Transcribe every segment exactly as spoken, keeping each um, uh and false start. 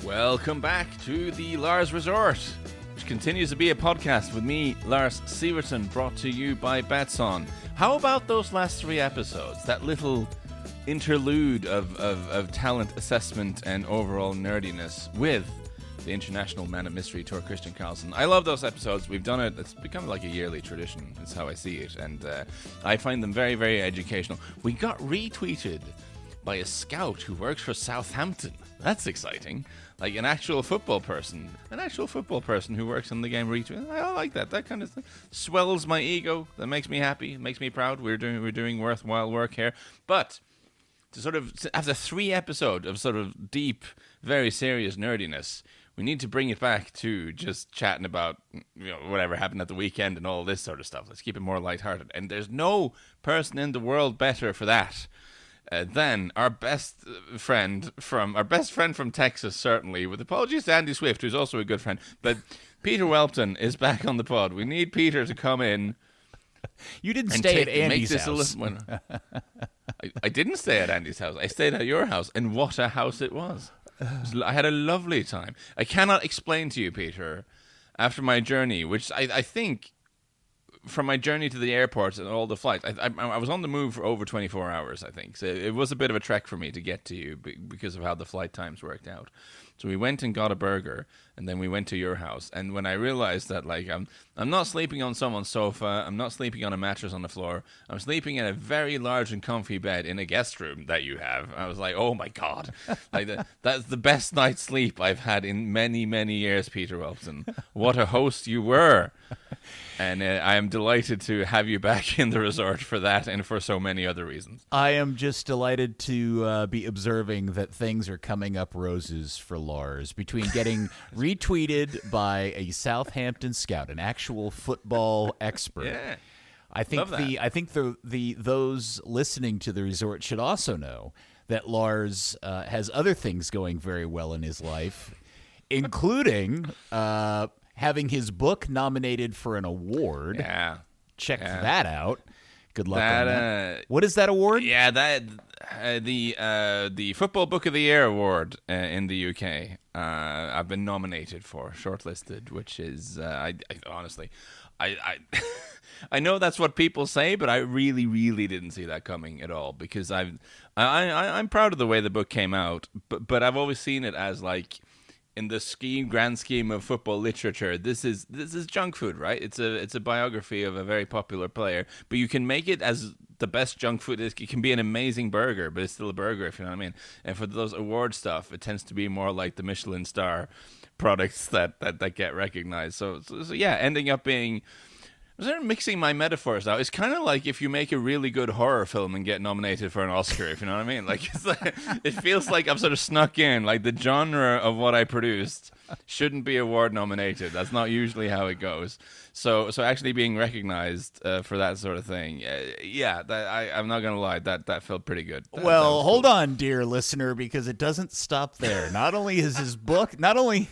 Welcome back to the Lars Resort, which continues to be a podcast with me, Lars Sievertson, brought to you by Betson. How about those last three episodes? That little interlude of, of, of talent assessment and overall nerdiness with the International Man of Mystery Tour, Christian Carlson. I love those episodes. We've done it. It's become like a yearly tradition. That's how I see it. And uh, I find them very, very educational. We got retweeted by a scout who works for Southampton. That's exciting. Like an actual football person. An actual football person who works in the game retweet. I like that. That kind of thing swells my ego. That makes me happy. It makes me proud. We're doing we're doing worthwhile work here. But to sort of, after three episodes of sort of deep, very serious nerdiness, we need to bring it back to just chatting about, you know, whatever happened at the weekend and all this sort of stuff. Let's keep it more lighthearted. And there's no person in the world better for that uh, than our best friend from our best friend from Texas, certainly. With apologies to Andy Swift, who's also a good friend, but Peter Welton is back on the pod. We need Peter to come in. You didn't stay take, at Andy's make this house. A little, I, I didn't stay at Andy's house. I stayed at your house, and what a house it was. I had a lovely time. I cannot explain to you, Peter, after my journey, which I, I think, from my journey to the airport and all the flights, I, I, I was on the move for over twenty-four hours, I think. So it was a bit of a trek for me to get to you because of how the flight times worked out. So we went and got a burger, and then we went to your house. And when I realized that, like, I'm I'm not sleeping on someone's sofa, I'm not sleeping on a mattress on the floor, I'm sleeping in a very large and comfy bed in a guest room that you have. I was like, oh my God, like that, that's the best night's sleep I've had in many, many years, Peter Welton. What a host you were. And uh, I am delighted to have you back in the resort for that and for so many other reasons. I am just delighted to uh, be observing that things are coming up roses for Lars between getting retweeted by a Southampton scout, an actual football expert. Yeah. I think Love the that. I think the the those listening to the resort should also know that Lars uh, has other things going very well in his life, including uh, having his book nominated for an award. Yeah. Check Yeah. that out. Good luck That, on that. uh, What is that award? Yeah, that uh, the uh, the Football Book of the Year award uh, in the U K. Uh, I've been nominated for, shortlisted, which is uh, I, I honestly, I I, I know that's what people say, but I really, really didn't see that coming at all because I've I, I I'm proud of the way the book came out, but but I've always seen it as like, in the scheme, grand scheme of football literature, this is this is junk food, right? It's a it's a biography of a very popular player, but you can make it as the best junk food. It can be an amazing burger, but it's still a burger, if you know what I mean. And for those award stuff, it tends to be more like the Michelin star products that that, that get recognized. So, so so yeah, ending up being. I'm sort of mixing my metaphors now. It's kind of like if you make a really good horror film and get nominated for an Oscar, if you know what I mean. Like, it's like it feels like I've sort of snuck in. Like the genre of what I produced shouldn't be award nominated. That's not usually how it goes. So, so actually being recognized uh, for that sort of thing, uh, yeah, that, I, I'm not gonna lie, that that felt pretty good. That, Well, that hold cool. on, dear listener, because it doesn't stop there. Not only is his book, not only,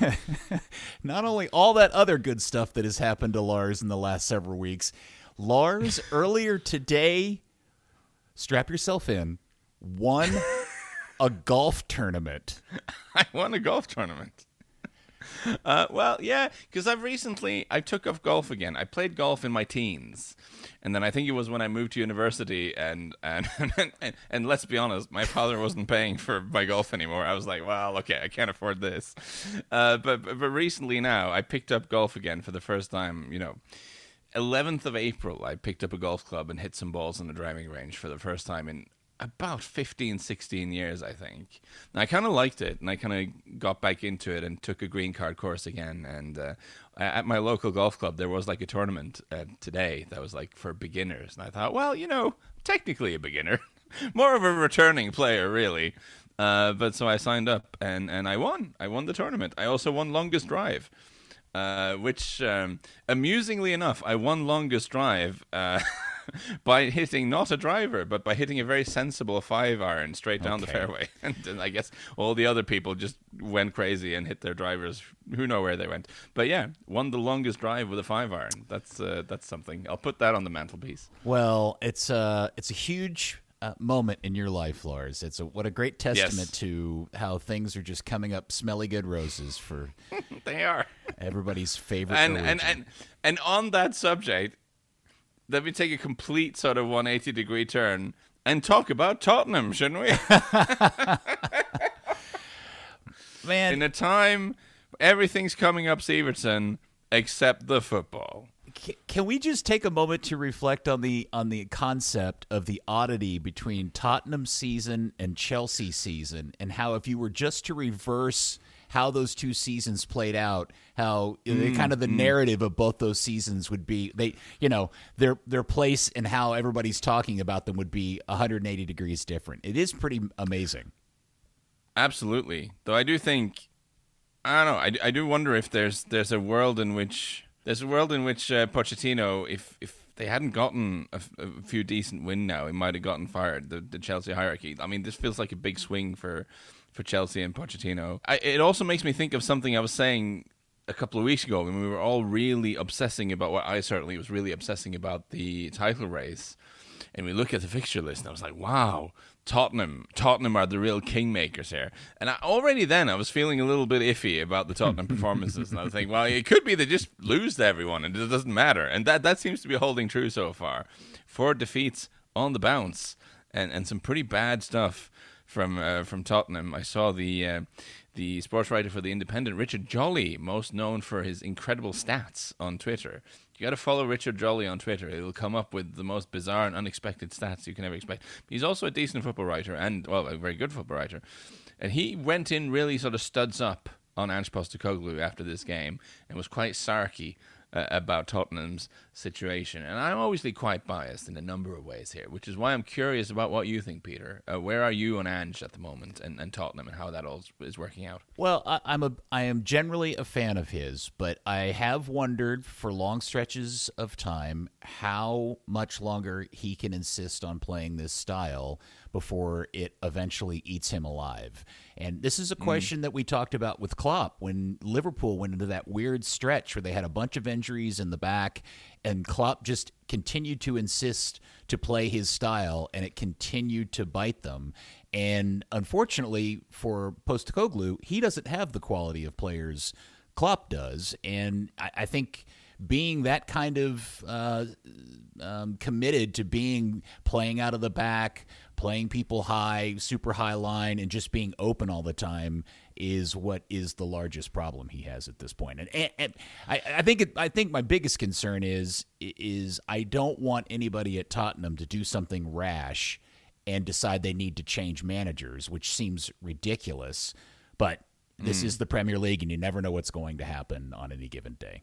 not only all that other good stuff that has happened to Lars in the last several weeks. Lars earlier today, strap yourself in, won a golf tournament. I won a golf tournament. Uh, well, yeah, because I've recently, I took up golf again. I played golf in my teens, and then I think it was when I moved to university, and and, and, and let's be honest, my father wasn't paying for my golf anymore. I was like, well, okay, I can't afford this. Uh, but, but but recently now, I picked up golf again for the first time, you know. eleventh of April, I picked up a golf club and hit some balls on the driving range for the first time in about fifteen, sixteen years, I think. And I kind of liked it, and I kind of got back into it and took a green card course again. And uh, at my local golf club, there was like a tournament uh, today that was like for beginners. And I thought, well, you know, technically a beginner. More of a returning player, really. Uh, but so I signed up, and, and I won. I won the tournament. I also won longest drive. Uh, which, um, amusingly enough, I won longest drive uh, by hitting not a driver, but by hitting a very sensible five iron straight down Okay. the fairway. And, and I guess all the other people just went crazy and hit their drivers. Who know where they went? But yeah, won the longest drive with a five iron. That's uh, that's something. I'll put that on the mantelpiece. Well, it's uh, it's a huge uh, moment in your life, Lars. It's a, what a great testament Yes. to how things are just coming up smelly good roses for They are. everybody's favorite And, Norwegian. and, and, and on that subject, let me take a complete sort of one hundred eighty degree turn and talk about Tottenham, shouldn't we? Man, In a time, everything's coming up Severson except the football. c- can we just take a moment to reflect on the on the concept of the oddity between Tottenham season and Chelsea season, and how if you were just to reverse how those two seasons played out, how mm, kind of the mm. narrative of both those seasons would be, they, you know, their their place and how everybody's talking about them would be one hundred eighty degrees different. It is pretty amazing. Absolutely. Though I do think, I don't know, I, I do wonder if there's there's a world in which there's a world in which uh, Pochettino, if if they hadn't gotten a, f- a few decent wins now, he might have gotten fired. The, the Chelsea hierarchy. I mean, this feels like a big swing for. for Chelsea and Pochettino. I, it also makes me think of something I was saying a couple of weeks ago when we were all really obsessing about what I certainly was really obsessing about the title race. And we look at the fixture list and I was like, wow, Tottenham. Tottenham are the real kingmakers here. And I, already then I was feeling a little bit iffy about the Tottenham performances. And I was thinking, well, it could be they just lose to everyone and it doesn't matter. And that, that seems to be holding true so far. Four defeats on the bounce and, and some pretty bad stuff from uh, from Tottenham. I saw the uh, the sports writer for The Independent, Richard Jolly, most known for his incredible stats on Twitter. You got to follow Richard Jolly on Twitter. It'll come up with the most bizarre and unexpected stats you can ever expect. He's also a decent football writer and, well, a very good football writer. And he went in really sort of studs up on Ange Postecoglou after this game and was quite sarky Uh, about Tottenham's situation. And I'm obviously quite biased in a number of ways here, which is why I'm curious about what you think, Peter. Uh, where are you on Ange at the moment and, and Tottenham and how that all is working out? Well, I, I'm a I am generally a fan of his, but I have wondered for long stretches of time how much longer he can insist on playing this style before it eventually eats him alive. And this is a question mm. that we talked about with Klopp when Liverpool went into that weird stretch where they had a bunch of injuries in the back, and Klopp just continued to insist to play his style, and it continued to bite them. And unfortunately for Postecoglou, he doesn't have the quality of players Klopp does, and I, I think being that kind of uh, um, committed to being playing out of the back, playing people high, super high line, and just being open all the time is what is the largest problem he has at this point. And, and, and I, I think it, I think my biggest concern is is I don't want anybody at Tottenham to do something rash and decide they need to change managers, which seems ridiculous. But this mm. is the Premier League, and you never know what's going to happen on any given day.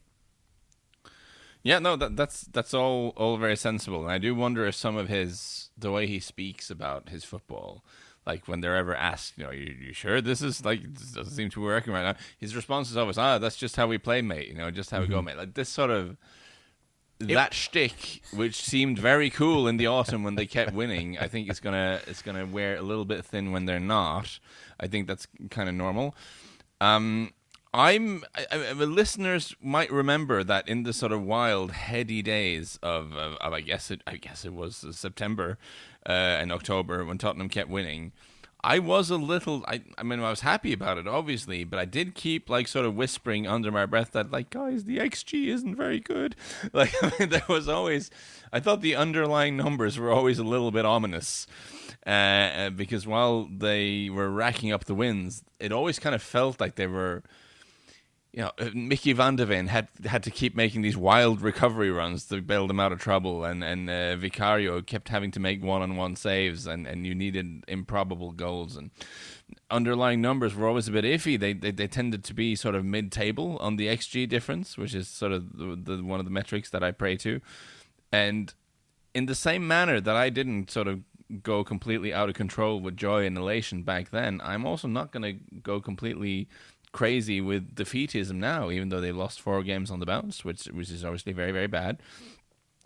Yeah, no, that, that's that's all all very sensible, and I do wonder if some of his the way he speaks about his football, like when they're ever asked, you know, you, you sure this is like this doesn't seem to be working right now? His response is always, ah, that's just how we play, mate. You know, just how mm-hmm. we go, mate. Like this sort of it, that shtick, which seemed very cool in the autumn when they kept winning. I think it's gonna it's gonna wear a little bit thin when they're not. I think that's kind of normal. Um. I'm. I, I, listeners might remember that in the sort of wild, heady days of, of, of I guess it. I guess it was September uh, and October when Tottenham kept winning. I was a little. I. I mean, I was happy about it, obviously, but I did keep like sort of whispering under my breath that, like, guys, the X G isn't very good. Like, I mean, there was always. I thought the underlying numbers were always a little bit ominous. Uh, because while they were racking up the wins, it always kind of felt like they were. You know, Mickey van de Ven had had to keep making these wild recovery runs to bail them out of trouble, and and uh, Vicario kept having to make one-on-one saves, and, and you needed improbable goals, and underlying numbers were always a bit iffy. They they, they tended to be sort of mid-table on the X G difference, which is sort of the, the one of the metrics that I pray to, and in the same manner that I didn't sort of go completely out of control with joy and elation back then, I'm also not going to go completely crazy with defeatism now, even though they lost four games on the bounce, which which is obviously very, very bad.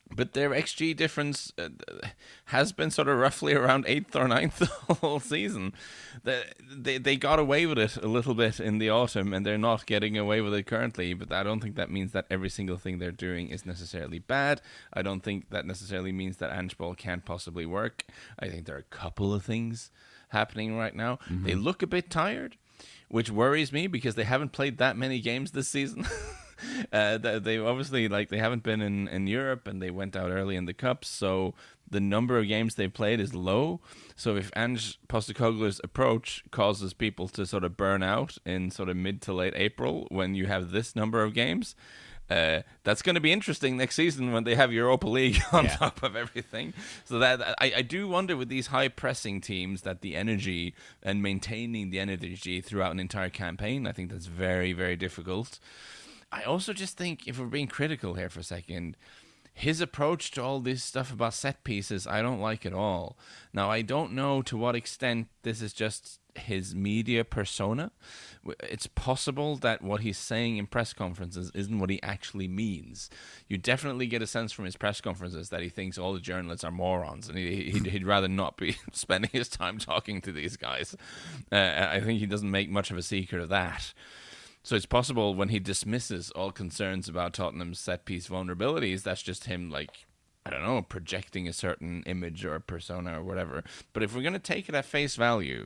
But their X G difference uh, has been sort of roughly around eighth or ninth the whole season. They, they they got away with it a little bit in the autumn, and they're not getting away with it currently. But I don't think that means that every single thing they're doing is necessarily bad. I don't think that necessarily means that Ange Ball can't possibly work. I think there are a couple of things happening right now. Mm-hmm. They look a bit tired, which worries me because they haven't played that many games this season. Uh, they obviously like they haven't been in, in Europe, and they went out early in the cups, so the number of games they played is low. So if Ange Postecoglou's approach causes people to sort of burn out in sort of mid to late April when you have this number of games, uh, that's going to be interesting next season when they have Europa League on yeah. top of everything. So that I, I do wonder with these high pressing teams that the energy and maintaining the energy throughout an entire campaign, I think that's very, very difficult. I also just think, if we're being critical here for a second, his approach to all this stuff about set pieces, I don't like at all. Now, I don't know to what extent this is just his media persona. It's possible that what he's saying in press conferences isn't what he actually means. You definitely get a sense from his press conferences that he thinks all the journalists are morons, and he, he'd, he'd rather not be spending his time talking to these guys. Uh, I think he doesn't make much of a secret of that. So it's possible when he dismisses all concerns about Tottenham's set-piece vulnerabilities, that's just him, like, I don't know, projecting a certain image or persona or whatever. But if we're going to take it at face value,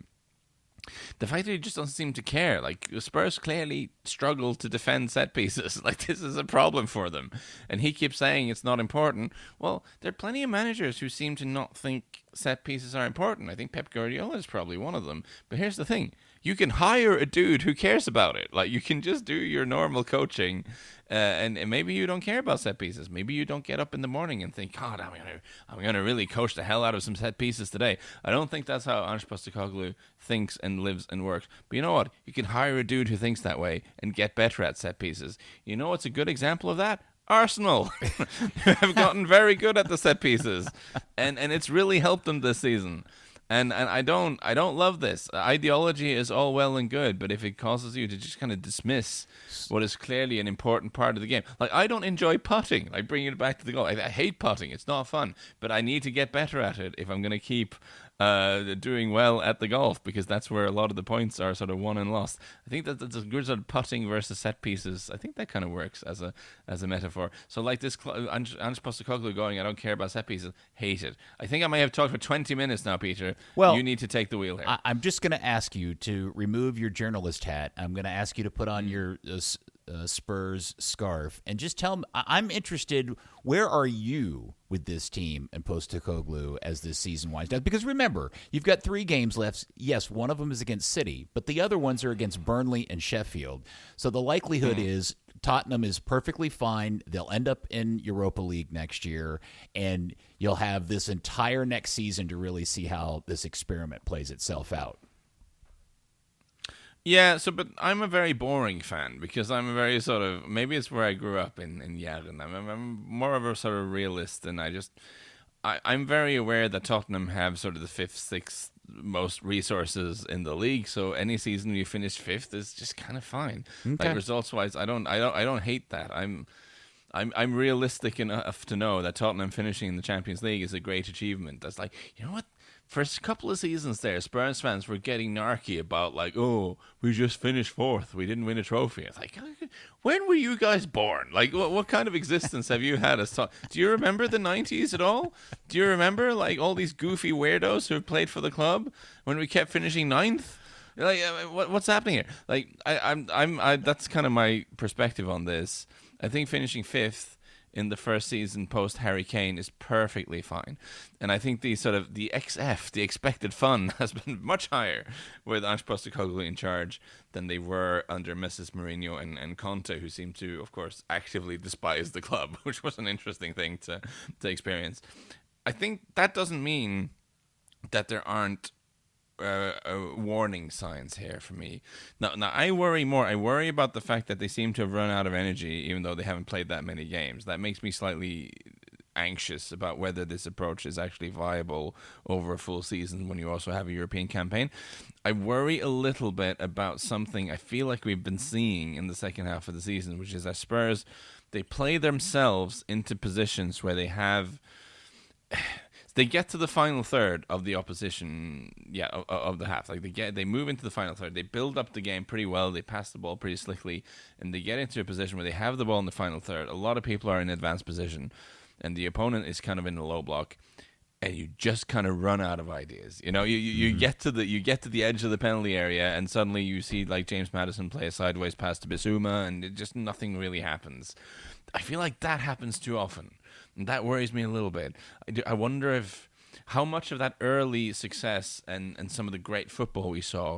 the fact that he just doesn't seem to care, like, Spurs clearly struggle to defend set pieces. Like, this is a problem for them. And he keeps saying it's not important. Well, there are plenty of managers who seem to not think set pieces are important. I think Pep Guardiola is probably one of them. But here's the thing. You can hire a dude who cares about it. Like, you can just do your normal coaching, uh, and, and maybe you don't care about set pieces. Maybe you don't get up in the morning and think, God, I'm gonna, I'm gonna really coach the hell out of some set pieces today. I don't think that's how Ange Postecoglou thinks and lives and works. But you know what? You can hire a dude who thinks that way and get better at set pieces. You know what's a good example of that? Arsenal have gotten very good at the set pieces, and and it's really helped them this season. And and I don't I don't love this. Ideology is all well and good, but if it causes you to just kind of dismiss what is clearly an important part of the game. Like, I don't enjoy putting, like bringing it back to the goal. I, I hate putting. It's not fun, but I need to get better at it if I'm going to keep uh, doing well at the golf, because that's where a lot of the points are sort of won and lost. I think that that's a good sort of putting versus set pieces. I think that kind of works as a as a metaphor. So like this, Ange, Ange Postecoglou going, I don't care about set pieces, hate it. I think I may have talked for twenty minutes now, Peter. Well, you need to take the wheel here. I, I'm just going to ask you to remove your journalist hat. I'm going to ask you to put on your uh, uh, Spurs scarf and just tell me, I- I'm interested, where are you with this team and Postecoglou as this season winds down? Because remember, you've got three games left. Yes, one of them is against City, but the other ones are against Burnley and Sheffield. So the likelihood mm. is Tottenham is perfectly fine. They'll end up in Europa League next year, and you'll have this entire next season to really see how this experiment plays itself out. Yeah, so, but I'm a very boring fan because I'm a very sort of, maybe it's where I grew up in, in Jaren. I'm, I'm more of a sort of realist, and I just, I, I'm very aware that Tottenham have sort of the fifth, sixth most resources in the league, so any season you finish fifth is just kind of fine. Okay. Like, results-wise, I don't, I don't, I don't hate that. I'm, I'm, I'm realistic enough to know that Tottenham finishing in the Champions League is a great achievement. That's like, you know what? For a couple of seasons there, Spurs fans were getting narky about, like, oh, we just finished fourth. We didn't win a trophy. It's like, when were you guys born? Like, what, what kind of existence have you had as talk? Do you remember the nineties at all? Do you remember, like, all these goofy weirdos who played for the club when we kept finishing ninth? Like, what, what's happening here? Like, I, I'm, I'm, I, that's kind of my perspective on this. I think finishing fifth in the first season post Harry Kane is perfectly fine, and I think the sort of the X F, the expected fun, has been much higher with Ange Postecoglou in charge than they were under Missus Mourinho and, and Conte, who seem to, of course, actively despise the club, which was an interesting thing to to experience. I think that doesn't mean that there aren't Uh, uh, warning signs here for me. Now, now I worry more. I worry about the fact that they seem to have run out of energy, even though they haven't played that many games. That makes me slightly anxious about whether this approach is actually viable over a full season when you also have a European campaign. I worry a little bit about something I feel like we've been seeing in the second half of the season, which is that Spurs, they play themselves into positions where they have... They get to the final third of the opposition, yeah, of, of the half. Like they get, they move into the final third. They build up the game pretty well. They pass the ball pretty slickly, and they get into a position where they have the ball in the final third. A lot of people are in advanced position, and the opponent is kind of in the low block, and you just kind of run out of ideas. You know, you you, you mm-hmm. get to the you get to the edge of the penalty area, and suddenly you see like James Maddison play a sideways pass to Bissouma, and it just nothing really happens. I feel like that happens too often. And that worries me a little bit. I, do, I wonder if how much of that early success and, and some of the great football we saw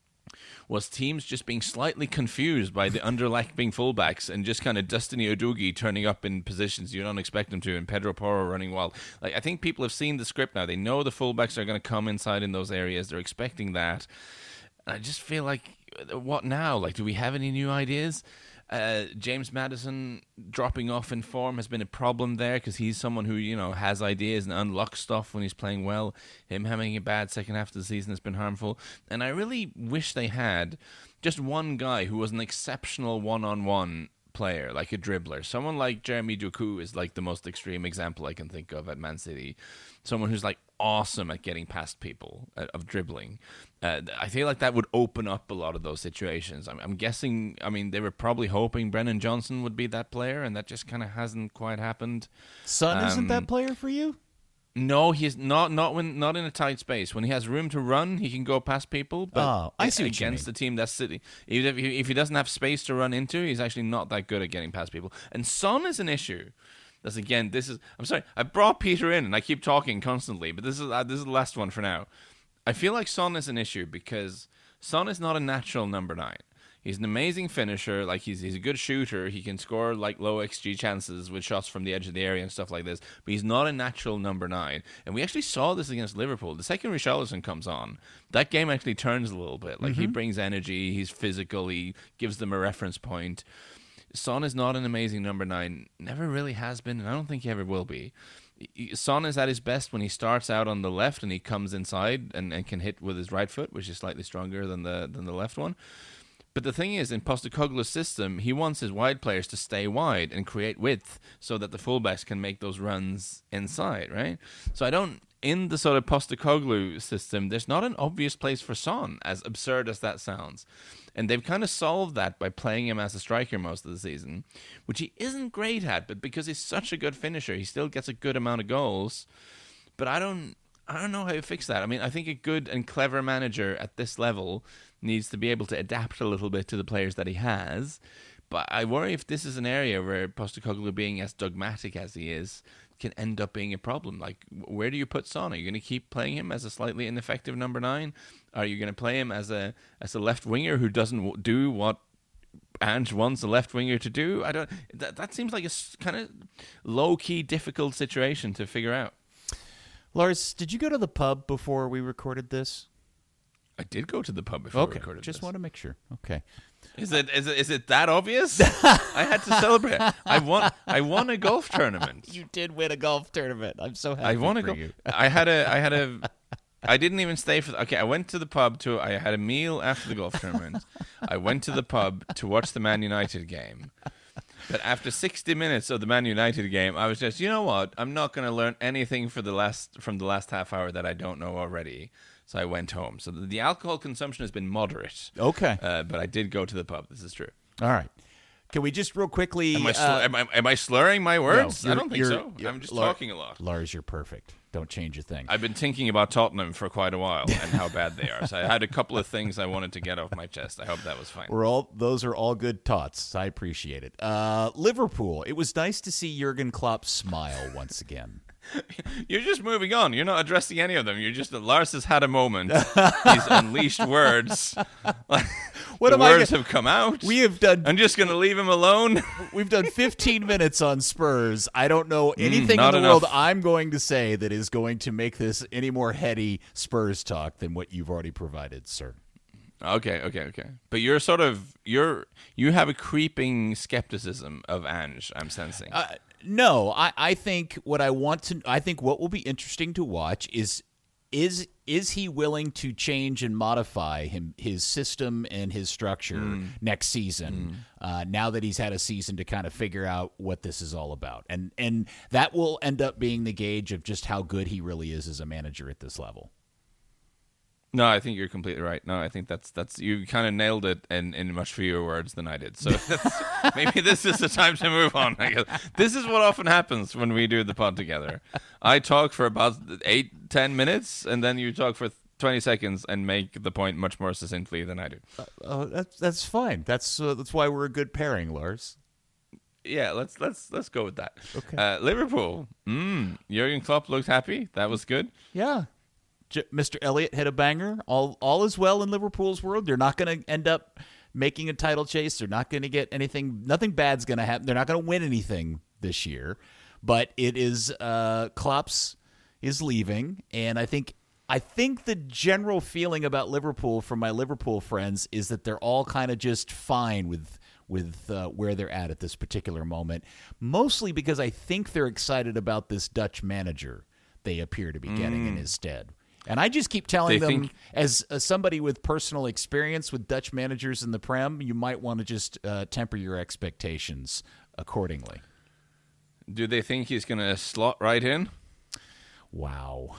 was teams just being slightly confused by the underlapping fullbacks and just kind of Destiny Udogie turning up in positions you don't expect them to, and Pedro Porro running wild. Like I think people have seen the script now. They know the fullbacks are going to come inside in those areas. They're expecting that. And I just feel like, what now? Like, do we have any new ideas? Uh, James Maddison dropping off in form has been a problem there because he's someone who, you know, has ideas and unlocks stuff when he's playing well. Him having a bad second half of the season has been harmful. And I really wish they had just one guy who was an exceptional one-on-one player, like a dribbler. Someone like Jeremy Doku is like the most extreme example I can think of at Man City. Someone who's like awesome at getting past people, uh, of dribbling. Uh, I feel like that would open up a lot of those situations. I'm, I'm guessing, I mean, they were probably hoping Brennan Johnson would be that player, and that just kind of hasn't quite happened. Son um, isn't that player for you? No, he's not. Not when not in a tight space. When he has room to run, he can go past people. But oh, I see what you against mean. the team that's sitting, even if he, if he doesn't have space to run into, he's actually not that good at getting past people. And Son is an issue. That's again. This is. I'm sorry. I brought Peter in, and I keep talking constantly. But this is uh, this is the last one for now. I feel like Son is an issue because Son is not a natural number nine. He's an amazing finisher. Like he's he's a good shooter. He can score like low X G chances with shots from the edge of the area and stuff like this. But he's not a natural number nine. And we actually saw this against Liverpool. The second Richarlison comes on, that game actually turns a little bit. Like mm-hmm. he brings energy. He's physical. He gives them a reference point. Son is not an amazing number nine. Never really has been, and I don't think he ever will be. Son is at his best when he starts out on the left and he comes inside and, and can hit with his right foot, which is slightly stronger than the than the left one. But the thing is, in Postecoglou's system, he wants his wide players to stay wide and create width so that the fullbacks can make those runs inside, right? So I don't, in the sort of Postecoglou system, there's not an obvious place for Son, as absurd as that sounds. And they've kind of solved that by playing him as a striker most of the season, which he isn't great at, but because he's such a good finisher, he still gets a good amount of goals. But I don't... I don't know how you fix that. I mean, I think a good and clever manager at this level needs to be able to adapt a little bit to the players that he has. But I worry if this is an area where Postecoglou, being as dogmatic as he is, can end up being a problem. Like, where do you put Son? Are you going to keep playing him as a slightly ineffective number nine? Are you going to play him as a as a left winger who doesn't do what Ange wants a left winger to do? I don't. That that seems like a kind of low key, difficult situation to figure out. Lars, did you go to the pub before we recorded this? I did go to the pub before okay. we recorded Just this. want to make sure. Okay. Is it is it is it that obvious? I had to celebrate. I won I won a golf tournament. You did win a golf tournament. I'm so happy I won a for go- you. I had a I had a I didn't even stay for okay, I went to the pub to I had a meal after the golf tournament. I went to the pub to watch the Man United game. But after sixty minutes of the Man United game, I was just, you know what? I'm not going to learn anything for the last from the last half hour that I don't know already. So I went home. So the, the alcohol consumption has been moderate. Okay. Uh, but I did go to the pub. This is true. All right. Can we just real quickly... Am I, sl- uh, am I, am I slurring my words? no, I don't think you're, so. you're, I'm just Lar- talking a lot. Lars, you're perfect. Don't change a thing. I've been thinking about Tottenham for quite a while and how bad they are. So I had a couple of things I wanted to get off my chest. I hope that was fine. We're all those are all good tots. I appreciate it. Uh, Liverpool. It was nice to see Jurgen Klopp smile once again. You're just moving on. You're not addressing any of them. You're just Lars has had a moment. He's unleashed words. What the am words I have come out. We have done. I'm just going to leave him alone. We've done fifteen minutes on Spurs. I don't know anything mm, in the enough. world I'm going to say that is going to make this any more heady Spurs talk than what you've already provided, sir. Okay, okay, okay. But you're sort of you're you have a creeping skepticism of Ange, I'm sensing. Uh, no, I, I think what I want to I think what will be interesting to watch is is is he willing to change and modify him his system and his structure mm. next season? Mm. Uh, now that he's had a season to kind of figure out what this is all about, and and that will end up being the gauge of just how good he really is as a manager at this level. No, I think you're completely right. No, I think that's that's you kind of nailed it in, in much fewer words than I did. So that's, maybe this is the time to move on. I guess this is what often happens when we do the pod together. I talk for about eight, ten minutes, and then you talk for twenty seconds and make the point much more succinctly than I do. Uh, oh, that's that's fine. That's uh, that's why we're a good pairing, Lars. Yeah, let's let's let's go with that. Okay. Uh, Liverpool. Mm, Jurgen Klopp looked happy. That was good. Yeah. Mister Elliott hit a banger. All all is well in Liverpool's world. They're not going to end up making a title chase. They're not going to get anything. Nothing bad's going to happen. They're not going to win anything this year. But it is uh, Klopp's is leaving, and I think I think the general feeling about Liverpool from my Liverpool friends is that they're all kind of just fine with with uh, where they're at at this particular moment. Mostly because I think they're excited about this Dutch manager they appear to be getting mm. in his stead. And I just keep telling they them, think- as, as somebody with personal experience with Dutch managers in the Prem, you might want to just uh, temper your expectations accordingly. Do they think he's going to slot right in? Wow.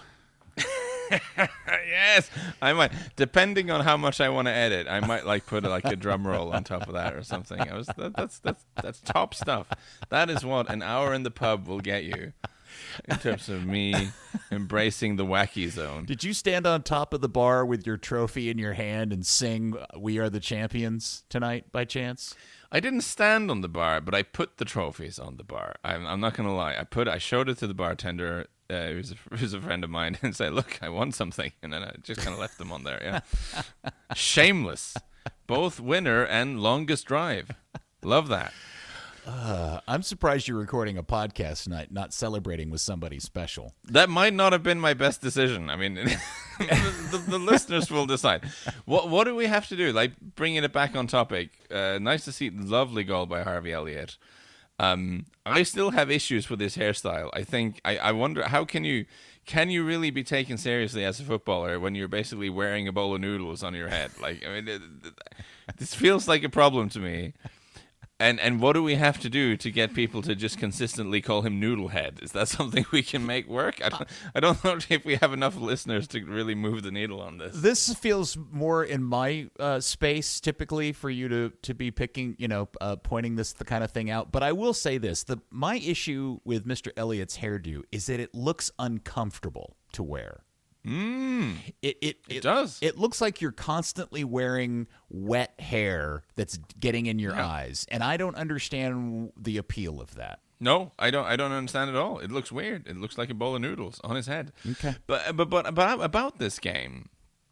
Yes, I might. Depending on how much I want to edit, I might like put like a drum roll on top of that or something. I was that, that's that's that's top stuff. That is what an hour in the pub will get you. In terms of me embracing the wacky zone. Did you stand on top of the bar with your trophy in your hand and sing "We Are the Champions" tonight by chance? I didn't stand on the bar, but I put the trophies on the bar. I'm, I'm not going to lie. I put, I showed it to the bartender, uh, who's, a, who's a friend of mine, and said, "Look, I won something," and then I just kind of left them on there. Yeah, shameless, both winner and longest drive. Love that. Uh, I'm surprised you're recording a podcast tonight, not celebrating with somebody special. That might not have been my best decision. I mean, the, the, the listeners will decide. What what do we have to do? Like, bringing it back on topic. Uh, nice to see lovely goal by Harvey Elliott. Um, I still have issues with his hairstyle. I think I, I wonder how can you can you really be taken seriously as a footballer when you're basically wearing a bowl of noodles on your head? Like, I mean, it, it, this feels like a problem to me. And and what do we have to do to get people to just consistently call him Noodlehead? Is that something we can make work? I don't, I don't know if we have enough listeners to really move the needle on this. This feels more in my uh, space, typically, for you to, to be picking, you know, uh, pointing this the kind of thing out. But I will say this. the My issue with Mister Elliott's hairdo is that it looks uncomfortable to wear. Mm, it, it, it it does. It looks like you're constantly wearing wet hair that's getting in your yeah. eyes, and I don't understand the appeal of that. No, I don't. I don't understand at all. It looks weird. It looks like a bowl of noodles on his head. Okay, but but but about about this game.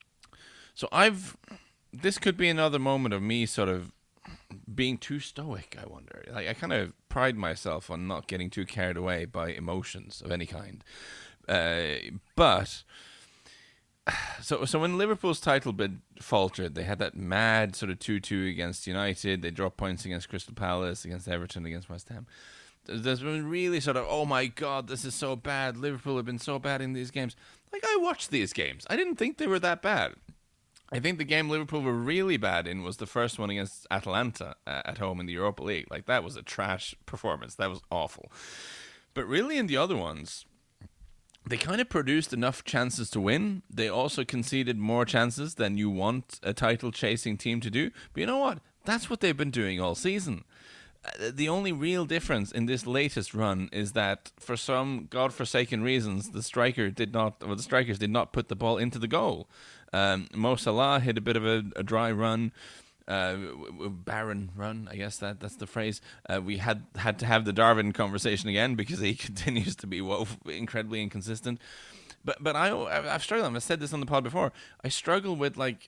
So I've. This could be another moment of me sort of being too stoic. I wonder. Like I kind of pride myself on not getting too carried away by emotions of any kind, uh, but. So so when Liverpool's title bid faltered, they had that mad sort of two two against United. They dropped points against Crystal Palace, against Everton, against West Ham. There's been really sort of, oh my God, this is so bad. Liverpool have been so bad in these games. Like, I watched these games. I didn't think they were that bad. I think the game Liverpool were really bad in was the first one against Atalanta uh, at home in the Europa League. Like, that was a trash performance. That was awful. But really in the other ones, they kind of produced enough chances to win. They also conceded more chances than you want a title-chasing team to do. But you know what? That's what they've been doing all season. Uh, the only real difference in this latest run is that for some godforsaken reasons, the striker did not, well, the strikers did not put the ball into the goal. Um, Mo Salah hit a bit of a, a dry run. Uh, barren run, I guess that that's the phrase. Uh, we had had to have the Darwin conversation again because he continues to be woe, incredibly inconsistent. But but I I've struggled. I've said this on the pod before. I struggle with like,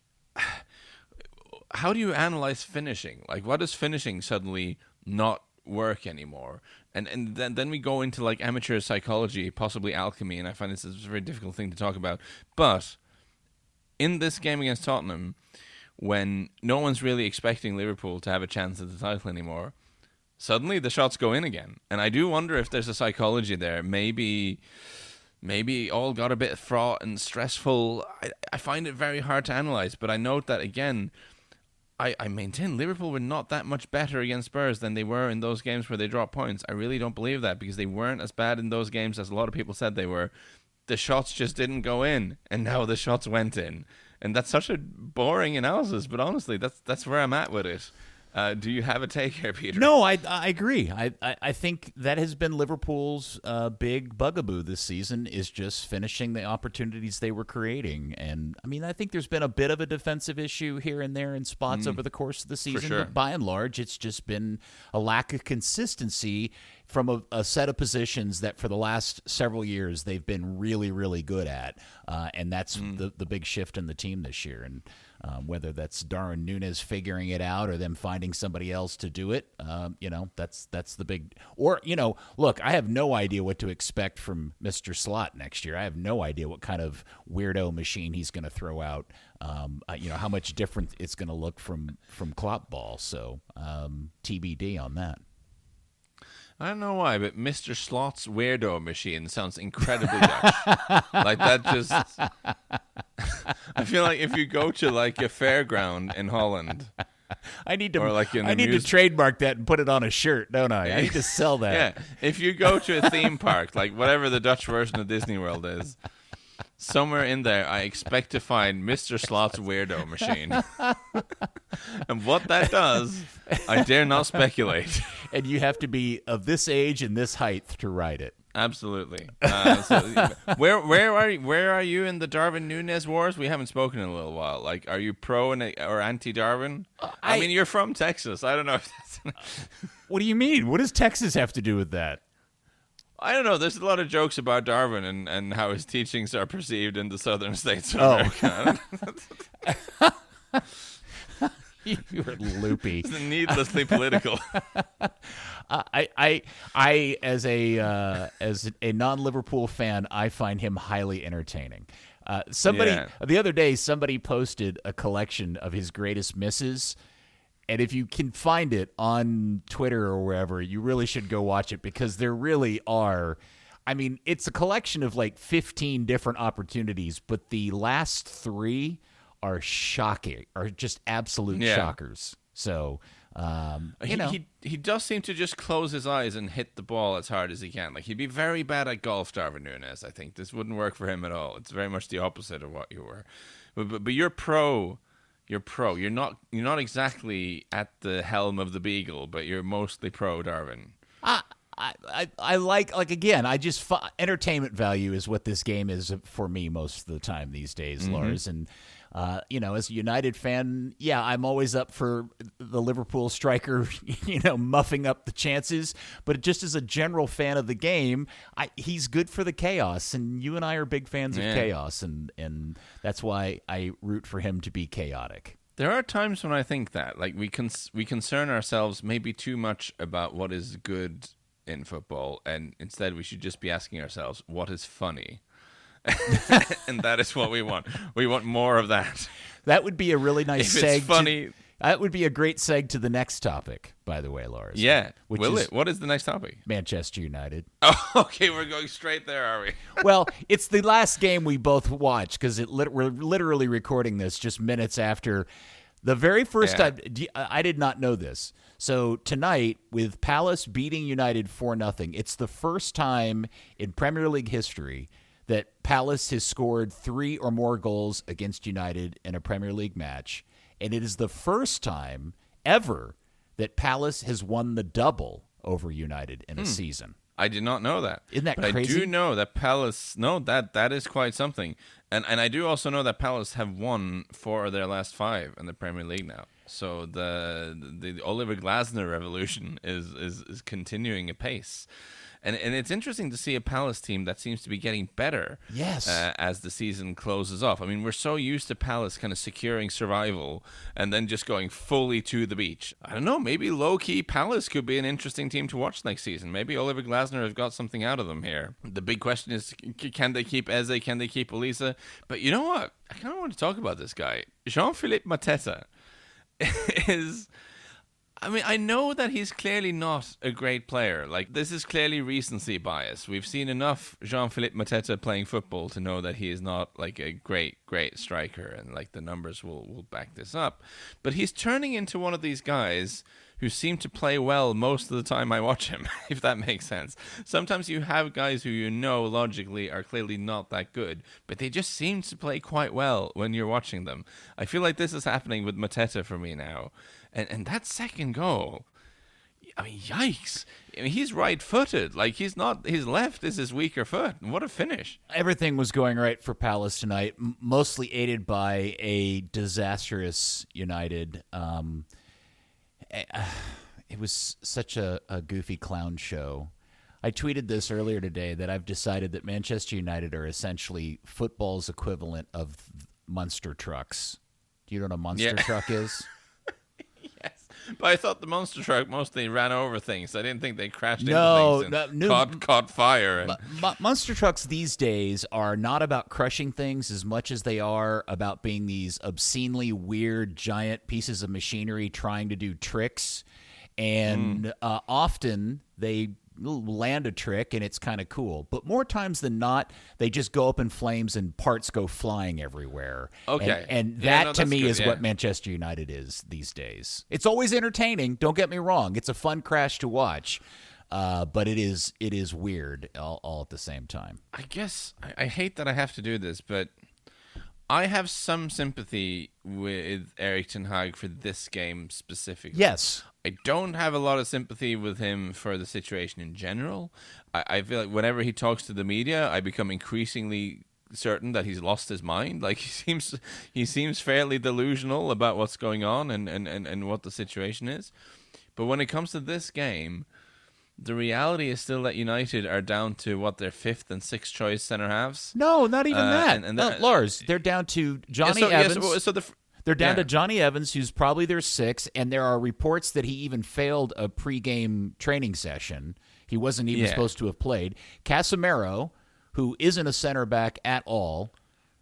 how do you analyze finishing? Like, what does finishing suddenly not work anymore? And and then then we go into like amateur psychology, possibly alchemy, and I find this is a very difficult thing to talk about. But in this game against Tottenham, when no one's really expecting Liverpool to have a chance at the title anymore, suddenly the shots go in again. And I do wonder if there's a psychology there. Maybe maybe all got a bit fraught and stressful. I, I find it very hard to analyse, but I note that, again, I, I maintain Liverpool were not that much better against Spurs than they were in those games where they dropped points. I really don't believe that, because they weren't as bad in those games as a lot of people said they were. The shots just didn't go in, and now the shots went in. And that's such a boring analysis, but honestly, that's that's where I'm at with it. Uh, do you have a take here, Peter? No, I I agree. I, I, I think that has been Liverpool's uh, big bugaboo this season, is just finishing the opportunities they were creating. And, I mean, I think there's been a bit of a defensive issue here and there in spots mm, over the course of the season. sure. But by and large, it's just been a lack of consistency from a, a set of positions that for the last several years they've been really, really good at. Uh, and that's mm. the, the big shift in the team this year. And Um, whether that's Darwin Núñez figuring it out or them finding somebody else to do it, um, you know, that's that's the big. Or, you know, look, I have no idea what to expect from Mister Slot next year. I have no idea what kind of weirdo machine he's going to throw out. Um, uh, you know, how much different it's going to look from from Klopp ball. So um, T B D on that. I don't know why, but Mister Slot's weirdo machine sounds incredibly Dutch. Like, that just... I feel like if you go to, like, a fairground in Holland... I need to or like in I need mus- to trademark that and put it on a shirt, don't I? I need to sell that. Yeah, if you go to a theme park, like whatever the Dutch version of Disney World is, somewhere in there, I expect to find Mister Slot's weirdo machine. And what that does, I dare not speculate. And you have to be of this age and this height to ride it. Absolutely. Uh, so where where are you, where are you in the Darwin Núñez wars? We haven't spoken in a little while. Like, are you pro and or anti Darwin? Uh, I, I mean, you're from Texas. I don't know if that's. What do you mean? What does Texas have to do with that? I don't know. There's a lot of jokes about Darwin and, and how his teachings are perceived in the southern states of oh. America. You were loopy. It's needlessly political. uh, I, I, I, as a uh, as a non-Liverpool fan, I find him highly entertaining. Uh, somebody yeah. the other day, somebody posted a collection of his greatest misses, and if you can find it on Twitter or wherever, you really should go watch it, because there really are. I mean, it's a collection of like fifteen different opportunities, but the last three are shocking, are just absolute yeah. shockers. So, um, you he, know. he he does seem to just close his eyes and hit the ball as hard as he can. Like, he'd be very bad at golf, Darwin Núñez. I think this wouldn't work for him at all. It's very much the opposite of what you were. But but, but you're pro. You're pro. You're not. You're not exactly at the helm of the Beagle, but you're mostly pro Darwin. I, I, I, I like like again. I just fu- entertainment value is what this game is for me most of the time these days, mm-hmm. Lars. And uh, you know, as a United fan, yeah, I'm always up for the Liverpool striker, you know, muffing up the chances. But just as a general fan of the game, I, he's good for the chaos, and you and I are big fans yeah. of chaos, and and that's why I root for him to be chaotic. There are times when I think that, like, we con- we concern ourselves maybe too much about what is good in football, and instead we should just be asking ourselves, what is funny? And that is what we want. We want more of that. That would be a really nice if seg. It's funny. To, that would be a great seg to the next topic, by the way, Lars. Yeah. Which Will is it? What is the next topic? Manchester United. Oh, okay. We're going straight there, are we? Well, it's the last game we both watched, because it lit- we're literally recording this just minutes after the very first yeah. time. I did not know this. So tonight, with Palace beating United four nothing, it's the first time in Premier League history that Palace has scored three or more goals against United in a Premier League match. And it is the first time ever that Palace has won the double over United in a hmm. season. I did not know that. Isn't that but crazy? I do know that Palace, no, that that is quite something. And and I do also know that Palace have won four of their last five in the Premier League now. So the the, the Oliver Glasner revolution is, is is continuing apace. And and it's interesting to see a Palace team that seems to be getting better yes. uh, as the season closes off. I mean, we're so used to Palace kind of securing survival and then just going fully to the beach. I don't know, maybe low-key Palace could be an interesting team to watch next season. Maybe Oliver Glasner has got something out of them here. The big question is, can they keep Eze? Can they keep Olise? But you know what? I kind of want to talk about this guy. Jean-Philippe Mateta is... I mean, I know that he's clearly not a great player. Like, this is clearly recency bias. We've seen enough Jean-Philippe Mateta playing football to know that he is not, like, a great, great striker. And, like, the numbers will, will back this up. But he's turning into one of these guys who seem to play well most of the time I watch him, if that makes sense. Sometimes you have guys who you know logically are clearly not that good, but they just seem to play quite well when you're watching them. I feel like this is happening with Mateta for me now. And and that second goal, I mean, yikes. I mean, he's right-footed. Like, he's not, his left is his weaker foot. What a finish. Everything was going right for Palace tonight, m- mostly aided by a disastrous United. Um, it was such a, a goofy clown show. I tweeted this earlier today that I've decided that Manchester United are essentially football's equivalent of Munster trucks. Do you know what a Munster Yeah. truck is? Yes, but I thought the monster truck mostly ran over things. I didn't think they crashed No, into things and no, no. caught, caught fire. And... Mu- Monster trucks these days are not about crushing things as much as they are about being these obscenely weird giant pieces of machinery trying to do tricks. And mm. uh, often they land a trick and it's kind of cool. But more times than not, they just go up in flames and parts go flying everywhere. Okay. And, and that yeah, no, to me good, is yeah. what Manchester United is these days. It's always entertaining. Don't get me wrong. It's a fun crash to watch. Uh, but it is it is weird all, all at the same time. I guess I, I hate that I have to do this, but I have some sympathy with Erik ten Hag for this game specifically. Yes. I don't have a lot of sympathy with him for the situation in general. I, I feel like whenever he talks to the media, I become increasingly certain that he's lost his mind. Like, he seems he seems fairly delusional about what's going on and, and, and, and what the situation is. But when it comes to this game, the reality is still that United are down to, what, their fifth and sixth choice centre-halves? No, not even Uh, that. and- and No, that- Lars, they're down to Johnny Yeah, so, yeah, Evans. so, so the, They're down yeah. to Johnny Evans, who's probably their sixth, and there are reports that he even failed a pregame training session. He wasn't even Yeah. supposed to have played. Casemiro, who isn't a center back at all.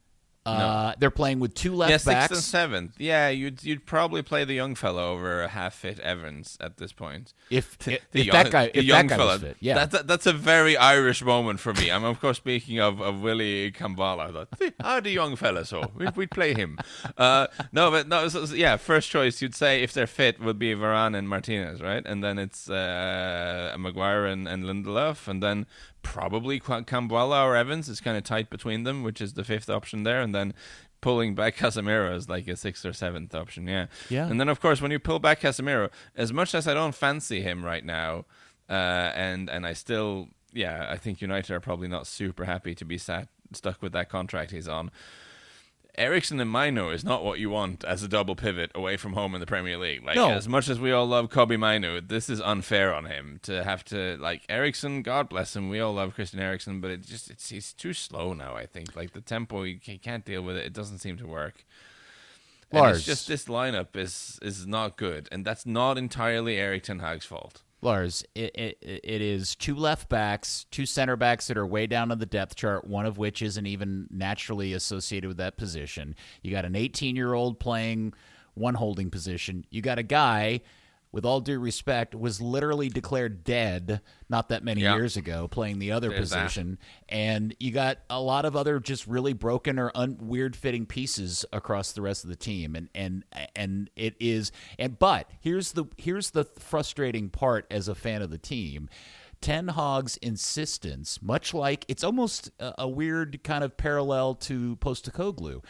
Uh, They're playing with two left yeah, sixth backs. and seventh. Yeah, you'd you'd probably play the young fellow over a half-fit Evans at this point. If The if young, that guy the if young that guy fella. was fit, yeah. That, that, that's a very Irish moment for me. I'm of course speaking of, of Willie Kambala. I thought, ah, the young fella, so we'd, we'd play him. Uh, no, but no, so, so, yeah, first choice you'd say if they're fit would be Varane and Martinez, right? And then it's uh, Maguire and, and Lindelof, and then probably Kambala or Evans is kind of tight between them, which is the fifth option there, and then pulling back Casemiro is like a sixth or seventh option, yeah. Yeah. And then, of course, when you pull back Casemiro, as much as I don't fancy him right now, uh, and and I still, yeah, I think United are probably not super happy to be sat stuck with that contract he's on. Eriksen and Mainu is not what you want as a double pivot away from home in the Premier League. Like, No. as much as we all love Kobe Mainu, this is unfair on him to have to, like, Eriksen, God bless him, we all love Christian Eriksen, but it just it's he's too slow now, I think. Like, the tempo, he, he can't deal with it. It doesn't seem to work. And Lars. it's just this lineup is is not good, and that's not entirely Erik ten Hag's fault. Lars, it, it it is two left backs, two center backs that are way down on the depth chart, one of which isn't even naturally associated with that position. You got an eighteen-year-old playing one holding position. You got a guy, with all due respect, was literally declared dead not that many Yeah. years ago, playing the other There's that. position. And you got a lot of other just really broken or un- weird-fitting pieces across the rest of the team. And and and it is and but here's the here's the frustrating part as a fan of the team. Ten Hag's insistence, much like it's almost a, a weird kind of parallel to Postecoglou.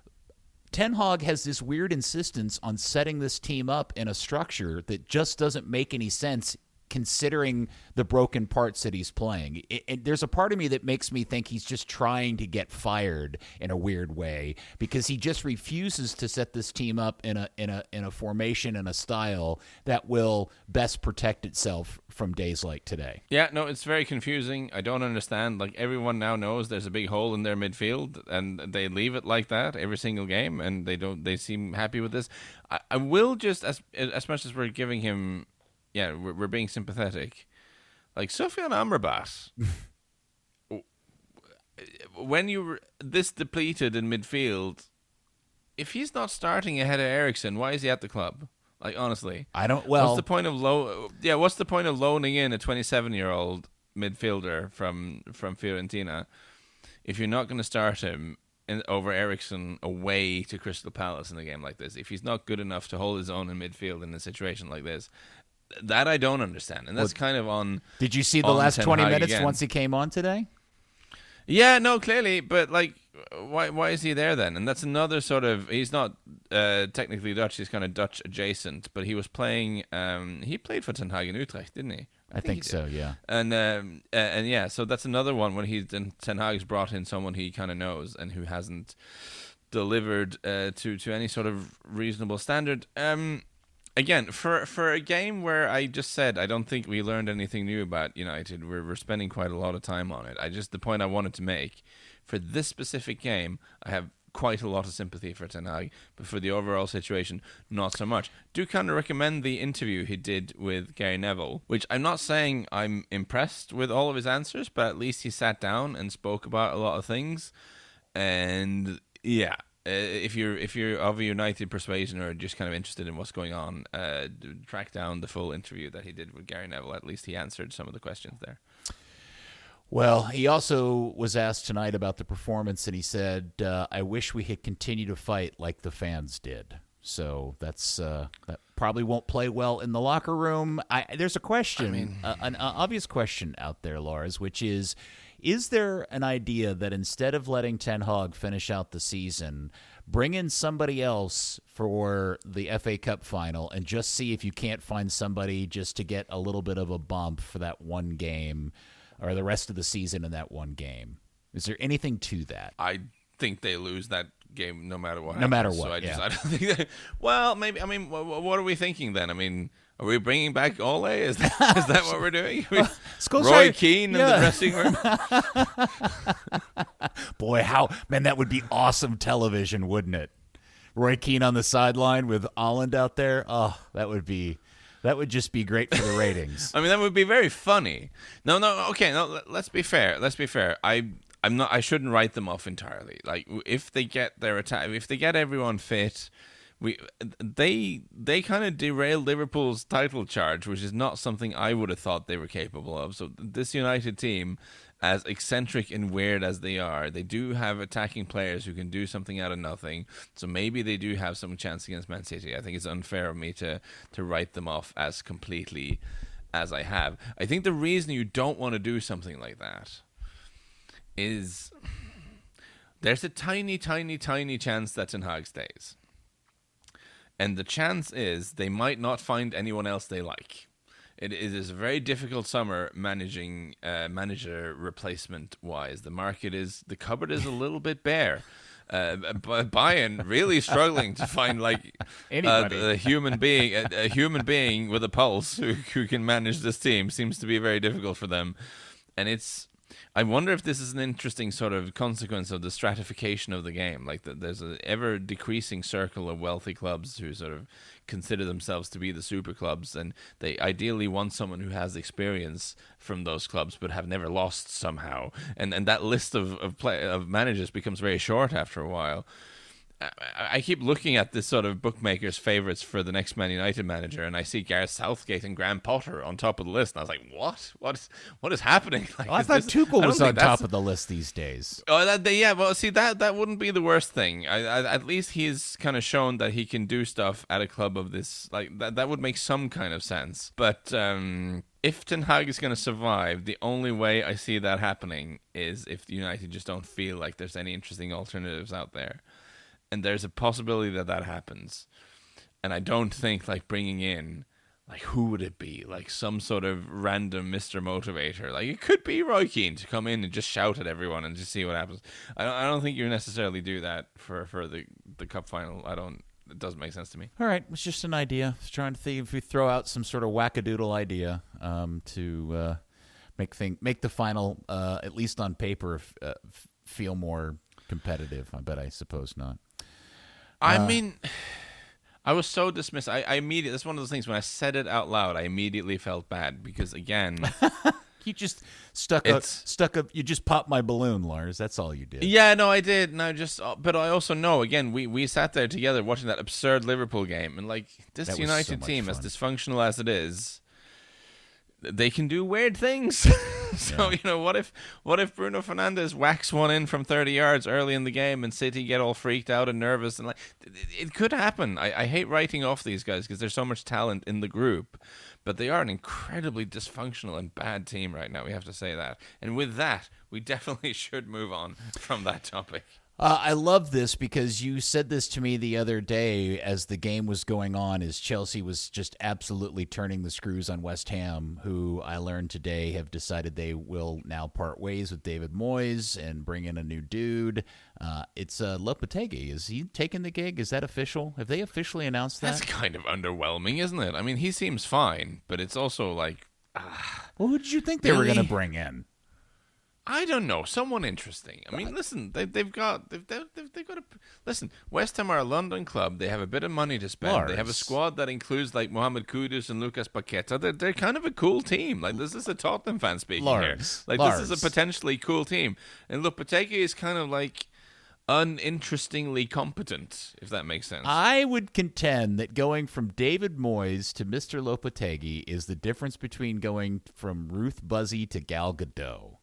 Ten Hag has this weird insistence on setting this team up in a structure that just doesn't make any sense considering the broken parts that he's playing. It, it, there's a part of me that makes me think he's just trying to get fired in a weird way because he just refuses to set this team up in a in a in a formation and a style that will best protect itself from days like today. Yeah, no, it's very confusing. I don't understand. Like, everyone now knows there's a big hole in their midfield, and they leave it like that every single game, and they don't. They seem happy with this. I, I will just, as as much as we're giving him, yeah, we're, we're being sympathetic. Like Sufyan Amrabat, when you're this depleted in midfield, if he's not starting ahead of Eriksen, why is he at the club? Like, honestly, I don't. Well, what's the point of low? Yeah, what's the point of loaning in a twenty-seven-year-old midfielder from from Fiorentina if you're not going to start him in, over Eriksen away to Crystal Palace in a game like this? If he's not good enough to hold his own in midfield in a situation like this, that I don't understand, and that's well, kind of on. Did you see the last Ten twenty Hag minutes again. once he came on today? Yeah, no, clearly, but like, why why is he there then? And that's another sort of. He's not uh, technically Dutch; he's kind of Dutch adjacent. But he was playing. Um, he played for Ten Hag in Utrecht, didn't he? I, I think, think so. Yeah. And um, uh, and yeah, so that's another one when he's Ten Hag's brought in someone he kind of knows and who hasn't delivered uh, to to any sort of reasonable standard. Um. Again, for for a game where I just said I don't think we learned anything new about United, we're we're spending quite a lot of time on it. I just the point I wanted to make for this specific game, I have quite a lot of sympathy for Ten Hag, but for the overall situation, not so much. Do kind of recommend the interview he did with Gary Neville, which I'm not saying I'm impressed with all of his answers, but at least he sat down and spoke about a lot of things, and yeah. Uh, if you're if you're of a United persuasion or just kind of interested in what's going on, uh, track down the full interview that he did with Gary Neville. At least he answered some of the questions there. Well, he also was asked tonight about the performance, and he said, uh, "I wish we had continued to fight like the fans did." So that's uh, that probably won't play well in the locker room. I, there's a question, I mean, uh, an uh, obvious question out there, Lars, which is. Is there an idea that instead of letting Ten Hag finish out the season, bring in somebody else for the F A Cup final and just see if you can't find somebody just to get a little bit of a bump for that one game or the rest of the season in that one game? Is there anything to that? I think they lose that game no matter what. No happens. matter what, so I just, yeah. I don't think that, well, maybe, I mean, what, what are we thinking then? I mean... Are we bringing back Ole? Is that, is that what we're doing? We, Roy Keane yeah. in the dressing room? Boy, how man, that would be awesome television, wouldn't it? Roy Keane on the sideline with Holland out there. Oh, that would be that would just be great for the ratings. I mean, that would be very funny. No, no, okay, no. Let's be fair. Let's be fair. I, I'm not. I shouldn't write them off entirely. Like if they get their attack, if they get everyone fit. We they they kind of derailed Liverpool's title charge, which is not something I would have thought they were capable of. So this United team, as eccentric and weird as they are, they do have attacking players who can do something out of nothing. So maybe they do have some chance against Man City. I think it's unfair of me to to write them off as completely as I have. I think the reason you don't want to do something like that is there's a tiny, tiny, tiny chance that Ten Hag stays. And the chance is they might not find anyone else they like. It, it is a very difficult summer managing uh, manager replacement wise. The market is the cupboard is a little bit bare. Uh, Bayern really struggling to find like uh, a human being, a, a human being with a pulse who who can manage this team seems to be very difficult for them, and it's. I wonder if this is an interesting sort of consequence of the stratification of the game. Like the, there's an ever decreasing circle of wealthy clubs who sort of consider themselves to be the super clubs, and they ideally want someone who has experience from those clubs but have never lost somehow. And and that list of of, play, of managers becomes very short after a while. I keep looking at this sort of bookmakers' favorites for the next Man United manager, and I see Gareth Southgate and Graham Potter on top of the list, and I was like, "What? What is? What is happening?" Like, well, I thought this, Tuchel was on top of the list these days. Oh, that, they, yeah. Well, see, that that wouldn't be the worst thing. I, I, at least he's kind of shown that he can do stuff at a club of this. Like that, that would make some kind of sense. But um, if Ten Hag is going to survive, the only way I see that happening is if United just don't feel like there's any interesting alternatives out there. And there's a possibility that that happens. And I don't think like bringing in like who would it be? Like some sort of random Mister Motivator. Like it could be Roy Keane to come in and just shout at everyone and just see what happens. I don't. I don't think you necessarily do that for, for the the cup final. I don't. It doesn't make sense to me. All right, it's just an idea. I was trying to think if we throw out some sort of wackadoodle idea um, to uh, make thing make the final, uh, at least on paper, f- uh, f- feel more competitive. I bet I suppose not. I Uh, mean, I was so dismissed. I, I immediately. That's one of those things. When I said it out loud, I immediately felt bad because again. You just stuck a It's- stuck a. You just popped my balloon, Lars. That's all you did. Yeah, no, I did, and I just, uh, but I also know. Again, we, we sat there together watching that absurd Liverpool game, and like this That was United so much team, as fun. dysfunctional as it is, they can do weird things. so you know, what if what if Bruno Fernandes whacks one in from thirty yards early in the game, and City get all freaked out and nervous, and like it, it could happen. I, I hate writing off these guys because there's so much talent in the group. But they are an incredibly dysfunctional and bad team right now. We have to say that. And with that, we definitely should move on from that topic. Uh, I love this because you said this to me the other day as the game was going on, as Chelsea was just absolutely turning the screws on West Ham, who I learned today have decided they will now part ways with David Moyes and bring in a new dude. Uh, it's uh, Lopetegui. Is he taking the gig? Is that official? Have they officially announced that? That's kind of underwhelming, isn't it? I mean, he seems fine, but it's also like, Well, who did you think they were Really? going to bring in? I don't know, someone interesting. I mean, listen, they, they've got they've, they've, they've got a listen. West Ham are a London club. They have a bit of money to spend. Lars. They have a squad that includes like Mohamed Kudus and Lucas Paqueta. They're they're kind of a cool team. Like this is a Tottenham fan speaking Lars. here. Like Lars. this is a potentially cool team. And Lopetegui is kind of like uninterestingly competent, if that makes sense. I would contend that going from David Moyes to Mister Lopetegui is the difference between going from Ruth Buzzy to Gal Gadot.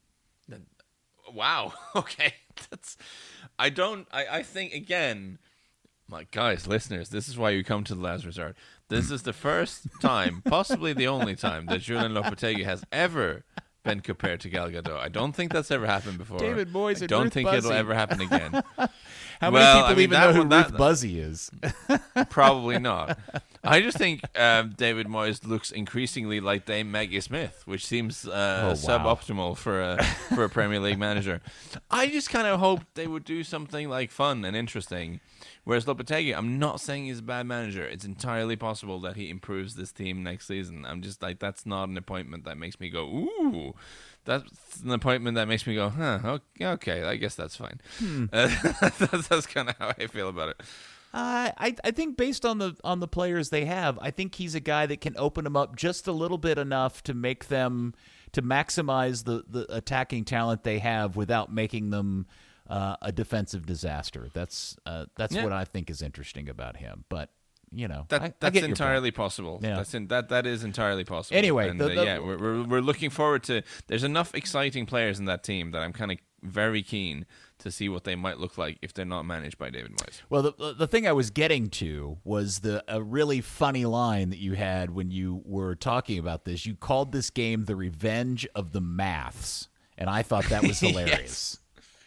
Wow. Okay. That's. I don't. I. I think again. My guys, listeners, this is why you come to the Last Resort. This is the first time, possibly the only time, that Julian Lopetegui has ever been compared to Gal Gadot. I don't think that's ever happened before. David Moyes I and don't Ruth think Buzzy. it'll ever happen again. How Well, many people I mean, even that know who one- that- Ruth Buzzy is? Probably not. I just think um, David Moyes looks increasingly like Dame Maggie Smith, which seems uh, Oh, wow. suboptimal for a for a Premier League manager. I just kind of hoped they would do something like fun and interesting. Whereas Lopetegui, I'm not saying he's a bad manager. It's entirely possible that he improves this team next season. I'm just like, that's not an appointment that makes me go, ooh. That's an appointment that makes me go, huh, okay, okay I guess that's fine. Hmm. Uh, that's that's kind of how I feel about it. Uh, I I think based on the on the players they have, I think he's a guy that can open them up just a little bit enough to make them to maximize the, the attacking talent they have without making them uh, a defensive disaster. That's uh, that's Yeah. what I think is interesting about him. But you know, That I, I that's get your entirely point. possible. Yeah. That's in, that that is entirely possible. Anyway, and, the- uh, the- yeah, we're, we're we're looking forward to. There's enough exciting players in that team that I'm kind of very keen to see what they might look like if they're not managed by David Moyes. Well, the the thing I was getting to was the a really funny line that you had when you were talking about this. You called this game the revenge of the maths, and I thought that was hilarious.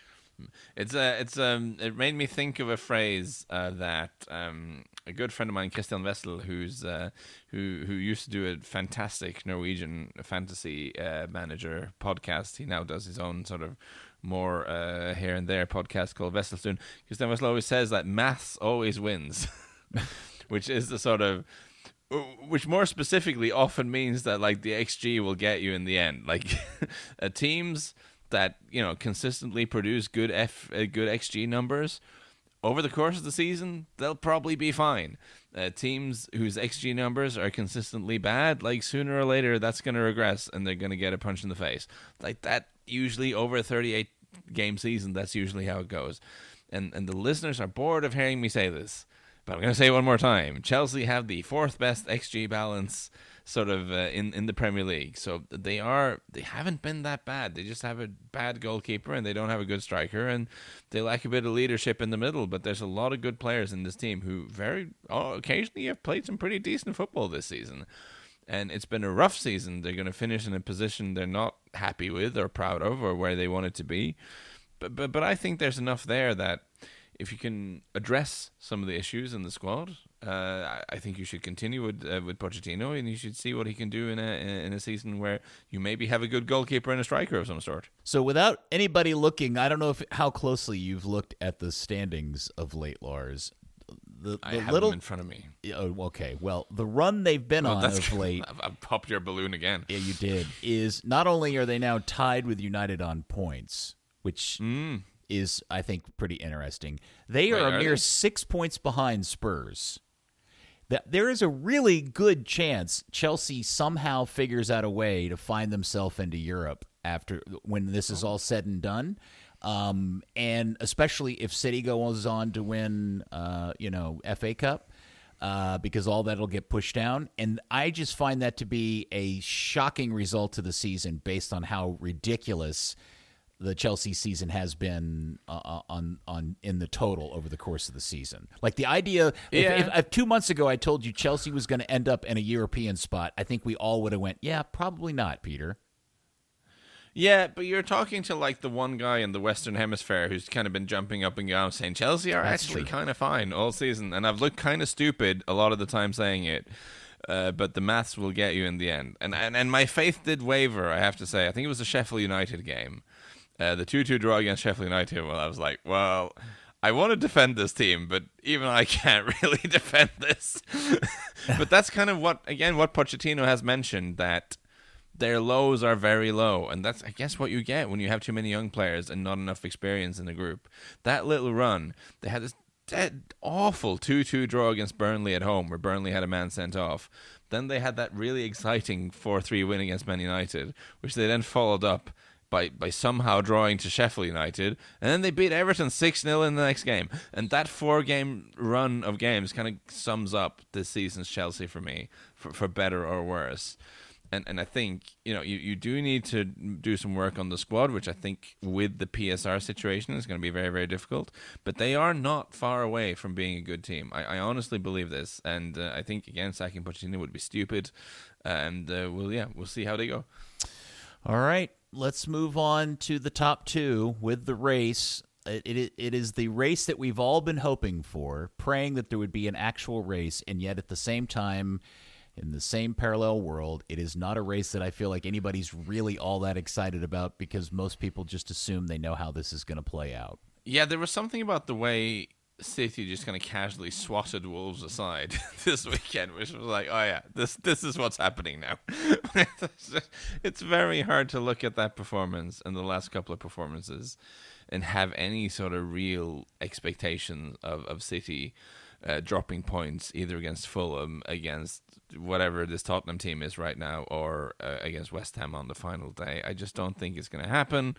It's uh, it's um, it made me think of a phrase uh, that um, a good friend of mine, Christian Wessel, who's uh, who who used to do a fantastic Norwegian fantasy uh, manager podcast. He now does his own sort of more uh, here and there podcast called Wesselstone. Christian Wessel always says that maths always wins, which is the sort of which more specifically often means that like the X G will get you in the end. Like uh, teams that you know consistently produce good F uh, good X G numbers over the course of the season, they'll probably be fine. Uh, teams whose X G numbers are consistently bad, like sooner or later that's going to regress and they're going to get a punch in the face. Like that usually over a thirty-eight game season, that's usually how it goes. And and the listeners are bored of hearing me say this, but I'm going to say it one more time. Chelsea have the fourth best X G balance sort of uh, in in the Premier League. So they are they haven't been that bad. They just have a bad goalkeeper and they don't have a good striker and they lack a bit of leadership in the middle. But there's a lot of good players in this team who very oh, occasionally have played some pretty decent football this season. And it's been a rough season. They're going to finish in a position they're not happy with or proud of or where they want it to be. But but but I think there's enough there that if you can address some of the issues in the squad, Uh, I think you should continue with uh, with Pochettino, and you should see what he can do in a in a season where you maybe have a good goalkeeper and a striker of some sort. So without anybody looking, I don't know if how closely you've looked at the standings of late, Lars. The, the I have little, them in front of me. Oh, okay. Well, the run they've been Oh, on that's of late. I've, I've popped your balloon again. Yeah, you did. Is not only are they now tied with United on points, which Mm. is, I think, pretty interesting. They Wait, are a are mere they? six points behind Spurs. That there is a really good chance Chelsea somehow figures out a way to find themselves into Europe after when this is all said and done. Um, and especially if City goes on to win, uh, you know, F A Cup, uh, because all that'll get pushed down. And I just find that to be a shocking result to the season based on how ridiculous the Chelsea season has been uh, on on in the total over the course of the season. Like the idea, if, Yeah. if, if two months ago I told you Chelsea was going to end up in a European spot, I think we all would have went, yeah, probably not, Peter. Yeah, but you're talking to like the one guy in the Western Hemisphere who's kind of been jumping up and down saying Chelsea are That's actually true. kind of fine all season, and I've looked kind of stupid a lot of the time saying it. Uh, but the maths will get you in the end, and, and and my faith did waver. I have to say, I think it was the Sheffield United game, uh, the two two draw against Sheffield United. Well, I was like, well, I want to defend this team, but even I can't really defend this. But that's kind of what, again, what Pochettino has mentioned, that their lows are very low, and that's, I guess, what you get when you have too many young players and not enough experience in the group. That little run, they had this dead awful two two draw against Burnley at home, where Burnley had a man sent off. Then they had that really exciting four three win against Man United, which they then followed up by, by somehow drawing to Sheffield United, and then they beat Everton six nil in the next game. And that four-game run of games kind of sums up this season's Chelsea for me, for, for better or worse. And and I think, you know, you, you do need to do some work on the squad, which I think with the P S R situation is going to be very, very difficult. But they are not far away from being a good team. I, I honestly believe this. And uh, I think, again, sacking Pochettino would be stupid. And, uh, well, yeah, we'll see how they go. All right, let's move on to the top two with the race. It, it, it is the race that we've all been hoping for, praying that there would be an actual race, and yet at the same time, in the same parallel world, it is not a race that I feel like anybody's really all that excited about because most people just assume they know how this is going to play out. Yeah, there was something about the way City just kind of casually swatted Wolves aside this weekend, which was like, oh yeah, this this is what's happening now. It's very hard to look at that performance and the last couple of performances and have any sort of real expectation of, of City uh, dropping points either against Fulham, against whatever this Tottenham team is right now, or uh, against West Ham on the final day. I just don't think it's going to happen.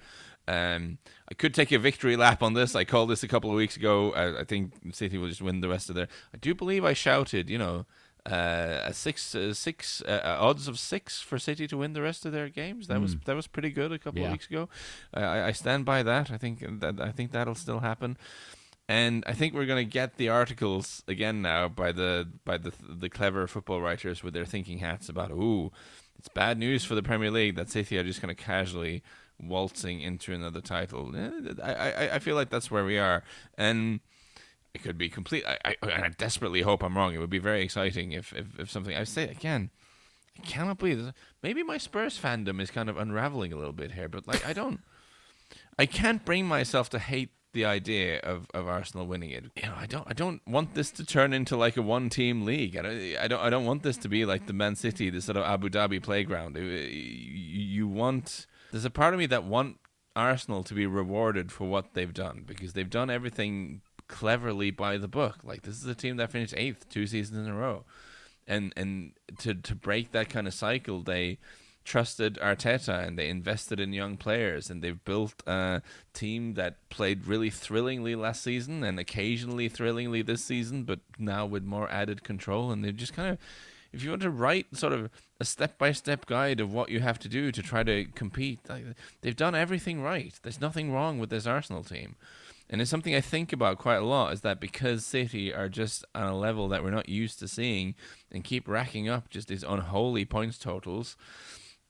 Um, I could take a victory lap on this. I called this a couple of weeks ago. I, I think City will just win the rest of their. I do believe I shouted, you know, uh, a six, uh, six uh, odds of six for City to win the rest of their games. That mm. was that was pretty good a couple yeah. of weeks ago. I, I stand by that. I think that I think that'll still happen. And I think we're going to get the articles again now by the by the the clever football writers with their thinking hats about, ooh, it's bad news for the Premier League that City are just kind of casually waltzing into another title. I, I I feel like that's where we are, and it could be complete. I, I and I desperately hope I'm wrong. It would be very exciting if if, if something. I say again, I cannot believe this. Maybe my Spurs fandom is kind of unraveling a little bit here, but like I don't, I can't bring myself to hate the idea of, of Arsenal winning it. You know, I don't I don't want this to turn into like a one team league. I don't I don't I don't want this to be like the Man City, the sort of Abu Dhabi playground. You, you want there's a part of me that want Arsenal to be rewarded for what they've done, because they've done everything cleverly by the book. Like, this is a team that finished eighth two seasons in a row. And and to to break that kind of cycle, they trusted Arteta and they invested in young players, and they've built a team that played really thrillingly last season and occasionally thrillingly this season, but now with more added control. And they've just kind of, if you want to write sort of a step-by-step guide of what you have to do to try to compete, they've done everything right. There's nothing wrong with this Arsenal team. And it's something I think about quite a lot, is that because City are just on a level that we're not used to seeing and keep racking up just these unholy points totals,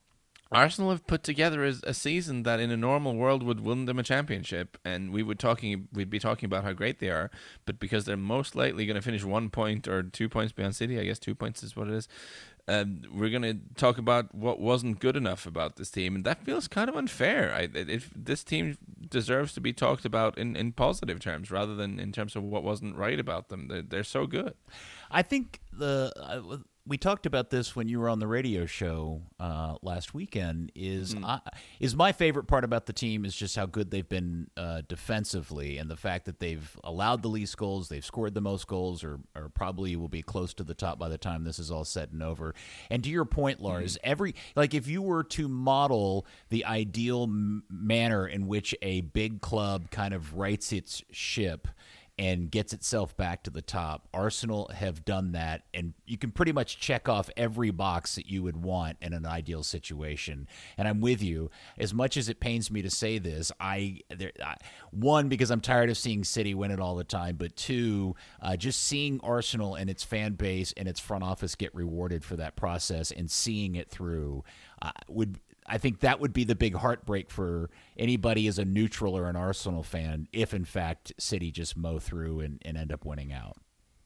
Arsenal have put together a, a season that in a normal world would win them a championship, and we would talking we'd be talking about how great they are. But because they're most likely going to finish one point or two points behind City, I guess two points is what it is. Um, we're going to talk about what wasn't good enough about this team, and that feels kind of unfair. I, if this team deserves to be talked about in, in positive terms rather than in terms of what wasn't right about them. They're, they're so good. I think the uh, we talked about this when you were on the radio show uh, last weekend. Is mm. I, is my favorite part about the team is just how good they've been uh, defensively, and the fact that they've allowed the least goals, they've scored the most goals, or or probably will be close to the top by the time this is all said and over. And to your point, Lars, mm. every like if you were to model the ideal m- manner in which a big club kind of rights its ship and gets itself back to the top, Arsenal have done that, and you can pretty much check off every box that you would want in an ideal situation. And I'm with you. As much as it pains me to say this, I, there, I one, because I'm tired of seeing City win it all the time, but two, uh, just seeing Arsenal and its fan base and its front office get rewarded for that process and seeing it through uh, would I think that would be the big heartbreak for anybody as a neutral or an Arsenal fan if, in fact, City just mow through and, and end up winning out.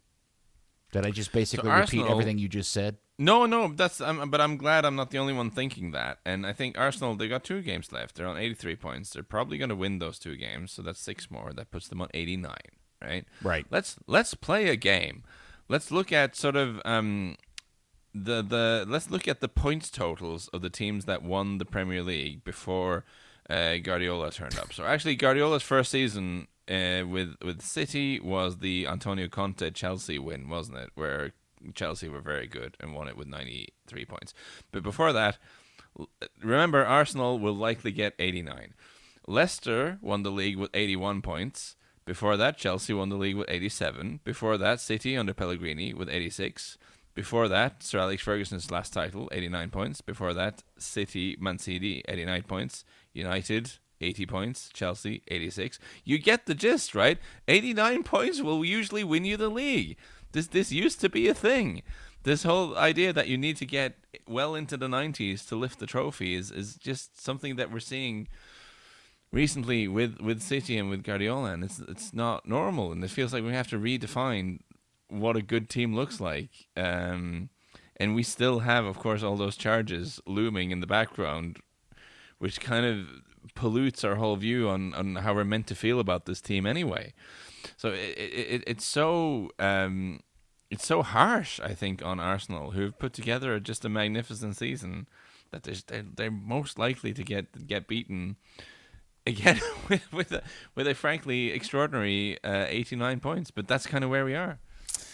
Did I just basically so repeat Arsenal, everything you just said? No, no, that's. Um, but I'm glad I'm not the only one thinking that. And I think Arsenal, they got two games left. They're on eighty-three points. They're probably going to win those two games, so that's six more. That puts them on eighty-nine, right? Right. Let's let's play a game. Let's look at sort of. Um, The the let's look at the points totals of the teams that won the Premier League before uh, Guardiola turned up. So actually, Guardiola's first season uh, with with City was the Antonio Conte Chelsea win, wasn't it? Where Chelsea were very good and won it with ninety-three points. But before that, remember, Arsenal will likely get eighty-nine. Leicester won the league with eighty-one points. Before that, Chelsea won the league with eighty-seven. Before that, City under Pellegrini with eighty-six. Before that, Sir Alex Ferguson's last title, eighty-nine points. Before that, City, Man City, eighty-nine points. United, eighty points. Chelsea, eighty-six. You get the gist, right? eighty-nine points will usually win you the league. This this used to be a thing. This whole idea that you need to get well into the nineties to lift the trophy is, is just something that we're seeing recently with, with City and with Guardiola, and it's it's not normal, and it feels like we have to redefine what a good team looks like. Um, and we still have, of course, all those charges looming in the background, which kind of pollutes our whole view on, on how we're meant to feel about this team anyway. So it, it it's so um, it's so harsh, I think, on Arsenal, who've put together just a magnificent season, that they're they're most likely to get get beaten again with with a, with a frankly extraordinary uh, eighty-nine points. But that's kind of where we are.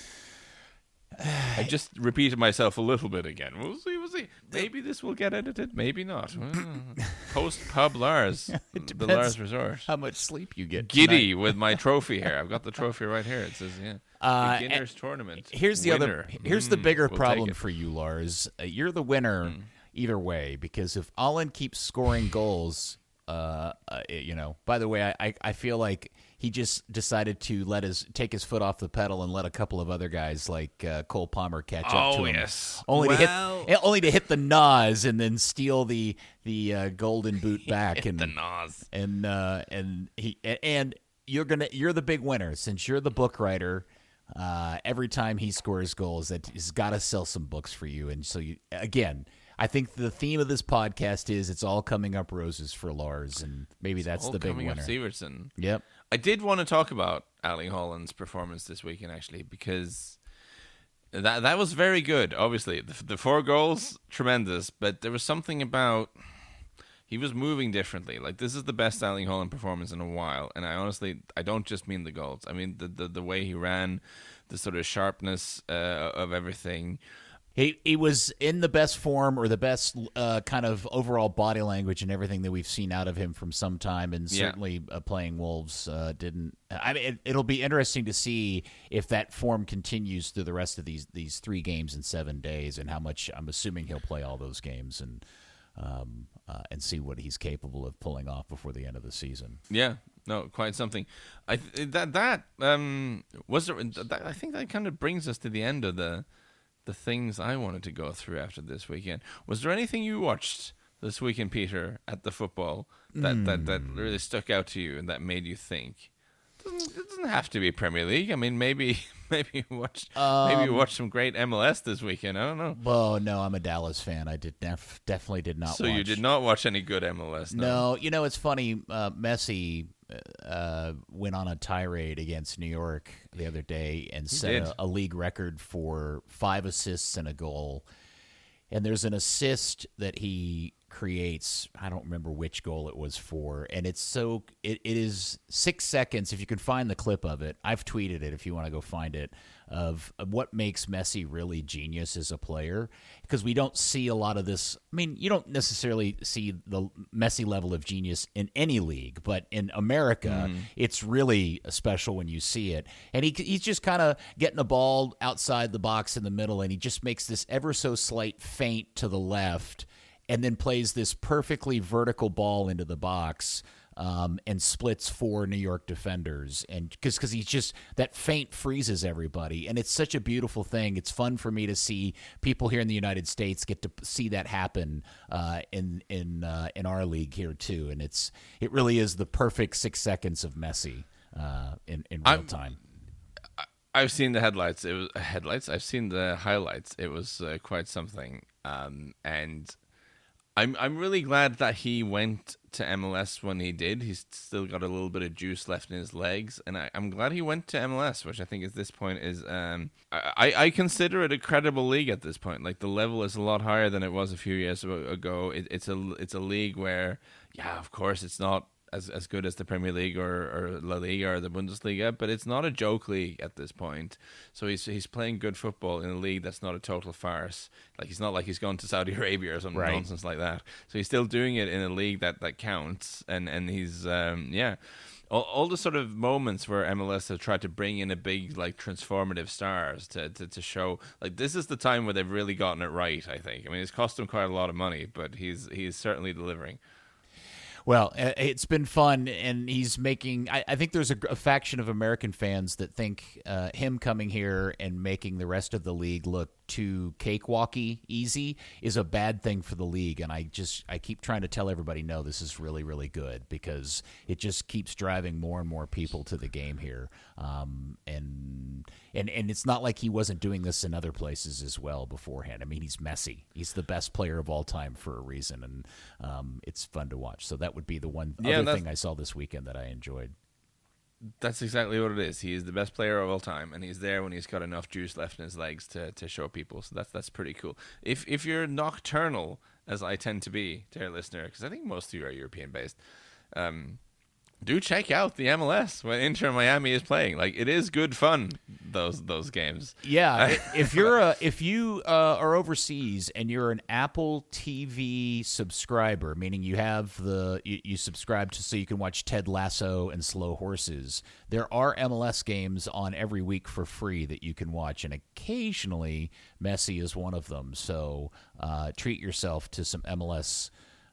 I just repeated myself a little bit again. We'll see, we'll see. Maybe this will get edited, maybe not. Post pub Lars, the Lars Resort. How much sleep you get Giddy tonight. with my trophy here. I've got the trophy right here. It says, yeah, uh, beginners tournament. Here's the winner. other. Here's mm, the bigger we'll problem for you, Lars. Uh, you're the winner mm. either way, because if Allen keeps scoring goals, uh, uh, you know. By the way, I, I I feel like he just decided to let his take his foot off the pedal and let a couple of other guys like uh, Cole Palmer catch oh, up to him. Yes. Only well, to hit, only to hit the Nas and then steal the the uh, golden boot back. and the Nas. And uh, and he and you're gonna you're the big winner since you're the book writer. Uh, every time he scores goals, that he's got to sell some books for you. And so you again. I think the theme of this podcast is it's all coming up roses for Lars, and maybe it's that's all the big coming winner. Up Severson. Yep. I did want to talk about Erling Haaland's performance this weekend, actually, because that that was very good. Obviously, the, the four goals, tremendous, but there was something about he was moving differently. Like, this is the best Erling Haaland performance in a while, and I honestly, I don't just mean the goals. I mean the the, the way he ran, the sort of sharpness uh, of everything. He he was in the best form, or the best uh, kind of overall body language and everything that we've seen out of him from some time, and certainly yeah. uh, playing Wolves uh, didn't. I mean, it, it'll be interesting to see if that form continues through the rest of these these three games in seven days, and how much. I'm assuming he'll play all those games and um, uh, and see what he's capable of pulling off before the end of the season. Yeah. No, quite something. I that that um was there, that, I think that kind of brings us to the end of the. the things I wanted to go through after this weekend. Was there anything you watched this weekend, Peter, at the football that, Mm. that, that really stuck out to you and that made you think? It doesn't, it doesn't have to be Premier League. I mean, maybe maybe you watched um, maybe you watched some great M L S this weekend. I don't know. Oh no, I'm a Dallas fan. I did def- definitely did not. So watch. you did not watch any good M L S? No, no you know it's funny. Uh, Messi uh, went on a tirade against New York the other day and He set did. a, a league record for five assists and a goal. And there's an assist that he creates. I don't remember which goal it was for. And it's so, it, it is six seconds. If you can find the clip of it, I've tweeted it if you want to go find it, of, of what makes Messi really genius as a player. Because we don't see a lot of this. I mean, you don't necessarily see the Messi level of genius in any league, but in America, mm. it's really special when you see it. And he he's just kind of getting the ball outside the box in the middle, and he just makes this ever so slight feint to the left, and then plays this perfectly vertical ball into the box. Um, and splits four New York defenders, and because because he's just, that feint freezes everybody, and it's such a beautiful thing. It's fun for me to see people here in the United States get to see that happen uh, in in uh, in our league here too, and it's it really is the perfect six seconds of Messi uh, in in real I'm, time. I've seen the headlights. It was uh, headlights. I've seen the highlights. It was uh, quite something, um, and. I'm I'm really glad that he went to M L S when he did. He's still got a little bit of juice left in his legs, and I, I'm glad he went to M L S, which I think at this point is um I, I consider it a credible league at this point. Like, the level is a lot higher than it was a few years ago. It, it's a it's a league where, yeah, of course, it's not as as good as the Premier League or, or La Liga or the Bundesliga, but it's not a joke league at this point. So he's he's playing good football in a league that's not a total farce. Like, he's not like he's going to Saudi Arabia or something, right, nonsense like that. So he's still doing it in a league that, that counts, and and he's um, yeah. All, all the sort of moments where M L S have tried to bring in a big, like, transformative stars to, to, to show, like, this is the time where they've really gotten it right, I think. I mean, it's cost him quite a lot of money, but he's he's certainly delivering. Well, it's been fun, and he's making. I, I think there's a, a faction of American fans that think uh, him coming here and making the rest of the league look too cakewalky easy is a bad thing for the league. And I just I keep trying to tell everybody, no, this is really, really good, because it just keeps driving more and more people to the game here. Um, and and and it's not like he wasn't doing this in other places as well beforehand. I mean, he's Messi. He's the best player of all time for a reason, and um, it's fun to watch. So that would be the one yeah, other thing I saw this weekend that I enjoyed. That's exactly what it is. He is the best player of all time, and he's there when he's got enough juice left in his legs to, to show people. So that's that's pretty cool. If if you're nocturnal, as I tend to be, dear listener, because I think most of you are European based, um, do check out the M L S when Inter Miami is playing. Like, it is good fun, those those games. Yeah, if you're a if you uh, are overseas and you're an Apple T V subscriber, meaning you have the you, you subscribe to so you can watch Ted Lasso and Slow Horses, there are M L S games on every week for free that you can watch, and occasionally Messi is one of them. So uh, treat yourself to some M L S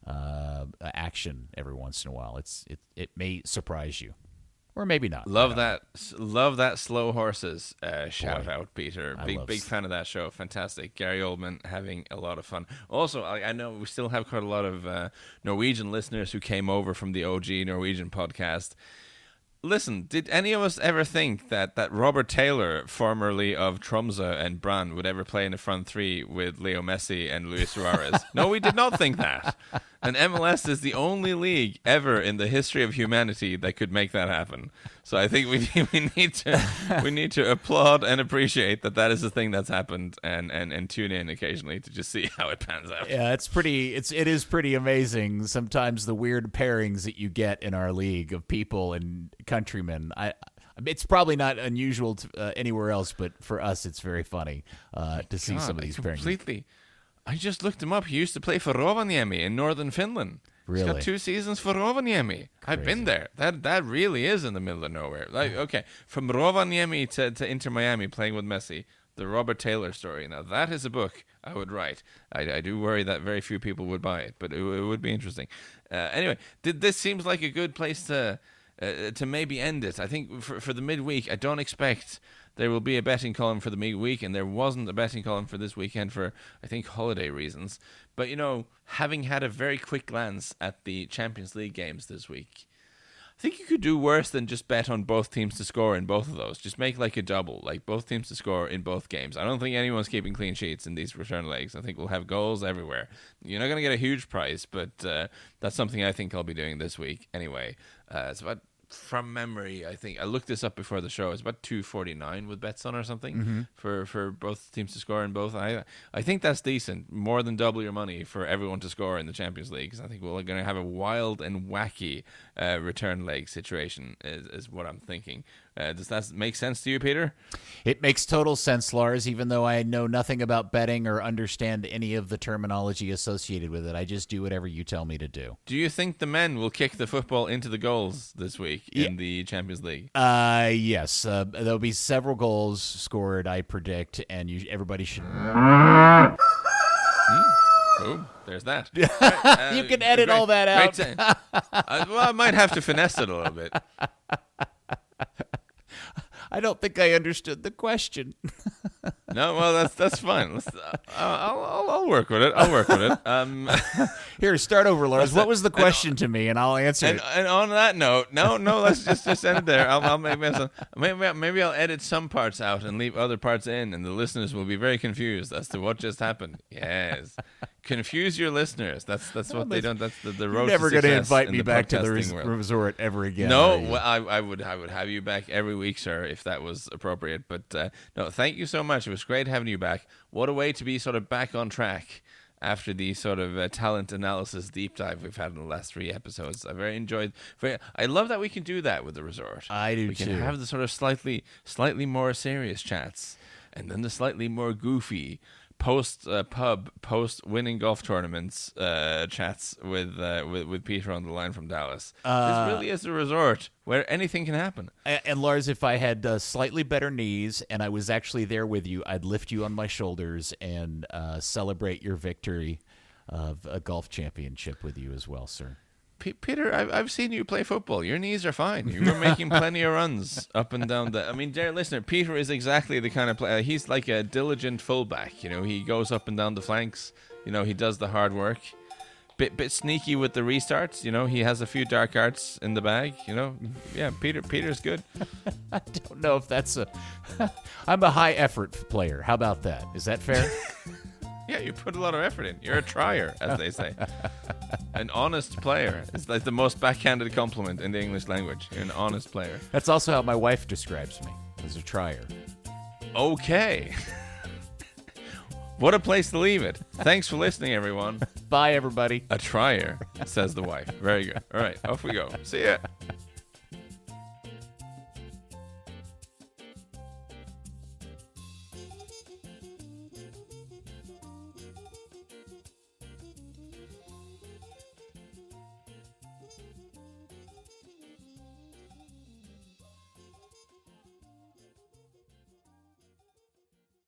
uh, action every once in a while. It's it it may surprise you, or maybe not. Love that, love that Slow Horses uh, shout Boy, out, Peter. I Big love big fan of that show. Fantastic. Gary Oldman having a lot of fun. Also, I, I know we still have quite a lot of uh, Norwegian listeners who came over from the O G Norwegian podcast. Listen, did any of us ever think that, that Robert Taylor, formerly of Tromsø and Brann, would ever play in the front three with Leo Messi and Luis Suarez? No, we did not think that. And M L S is the only league ever in the history of humanity that could make that happen. So I think we we need to we need to applaud and appreciate that that is a thing that's happened, and, and, and tune in occasionally to just see how it pans out. Yeah, it's pretty. It's it is pretty amazing. Sometimes the weird pairings that you get in our league of people and countrymen. I. It's probably not unusual to, uh, anywhere else, but for us, it's very funny uh, to see God, some of these pairings. Completely. I just looked him up. He used to play for Rovaniemi in northern Finland. Really? He's got two seasons for Rovaniemi. I've been there. That that really is in the middle of nowhere. Like, okay, from Rovaniemi to, to Inter Miami playing with Messi, the Robert Taylor story. Now, that is a book I would write. I, I do worry that very few people would buy it, but it, it would be interesting. Uh, anyway, did this seems like a good place to uh, to maybe end it. I think for for the midweek, I don't expect there will be a betting column for the midweek, and there wasn't a betting column for this weekend for, I think, holiday reasons. But, you know, having had a very quick glance at the Champions League games this week, I think you could do worse than just bet on both teams to score in both of those. Just make like a double, like both teams to score in both games. I don't think anyone's keeping clean sheets in these return legs. I think we'll have goals everywhere. You're not going to get a huge price, but uh, that's something I think I'll be doing this week anyway. Uh, it's about... From memory, I think I looked this up before the show. It's about two forty-nine with Betson or something mm-hmm. for, for both teams to score in both. I I think that's decent, more than double your money for everyone to score in the Champions League. Because I think we're going to have a wild and wacky uh, return leg situation. Is, is what I'm thinking. Uh, does that make sense to you, Peter? It makes total sense, Lars, even though I know nothing about betting or understand any of the terminology associated with it. I just do whatever you tell me to do. Do you think the men will kick the football into the goals this week yeah. in the Champions League? Uh, yes. Uh, there'll be several goals scored, I predict, and you, everybody should... Hmm. Oh, there's that. Right, uh, you can edit great, all that out. uh, well, I might have to finesse it a little bit. I don't think I understood the question. No, well, that's that's fine. Let's, uh, I'll, I'll I'll work with it. I'll work with it. Um, Here, start over, Lars. What was the question and, to me, and I'll answer and, it. And on that note, no, no, let's just just end it there. I'll, I'll maybe, maybe maybe I'll edit some parts out and leave other parts in, and the listeners will be very confused as to what just happened. Yes, confuse your listeners. That's that's what they don't. That's the, the road. You're never going to invite in me the back to the res- world. resort ever again. No, well, I I would I would have you back every week, sir, if that was appropriate. But uh, no, thank you so much. It was great having you back. What a way to be sort of back on track after the sort of uh, talent analysis deep dive we've had in the last three episodes. I very enjoyed. Very, I love that we can do that with the resort. I do we too. We can have the sort of slightly, slightly more serious chats, and then the slightly more goofy post uh, pub, post winning golf tournaments uh, chats with, uh, with with Peter on the line from Dallas. Uh, this really is a resort where anything can happen. And, and Lars, if I had uh, slightly better knees and I was actually there with you, I'd lift you on my shoulders and uh, celebrate your victory of a golf championship with you as well, sir. P- Peter, I've, I've seen you play football. Your knees are fine. You were making plenty of runs up and down the... I mean, dear listener, Peter is exactly the kind of player... He's like a diligent fullback, you know. He goes up and down the flanks. You know, he does the hard work. Bit bit sneaky with the restarts, you know. He has a few dark arts in the bag, you know. Yeah, Peter Peter's good. I don't know if that's a... I'm a high-effort player. How about that? Is that fair? Yeah, you put a lot of effort in. You're a trier, as they say. An honest player. It's like the most backhanded compliment in the English language. You're an honest player. That's also how my wife describes me, as a trier. Okay. What a place to leave it. Thanks for listening, everyone. Bye, everybody. A trier, says the wife. Very good. All right, off we go. See ya.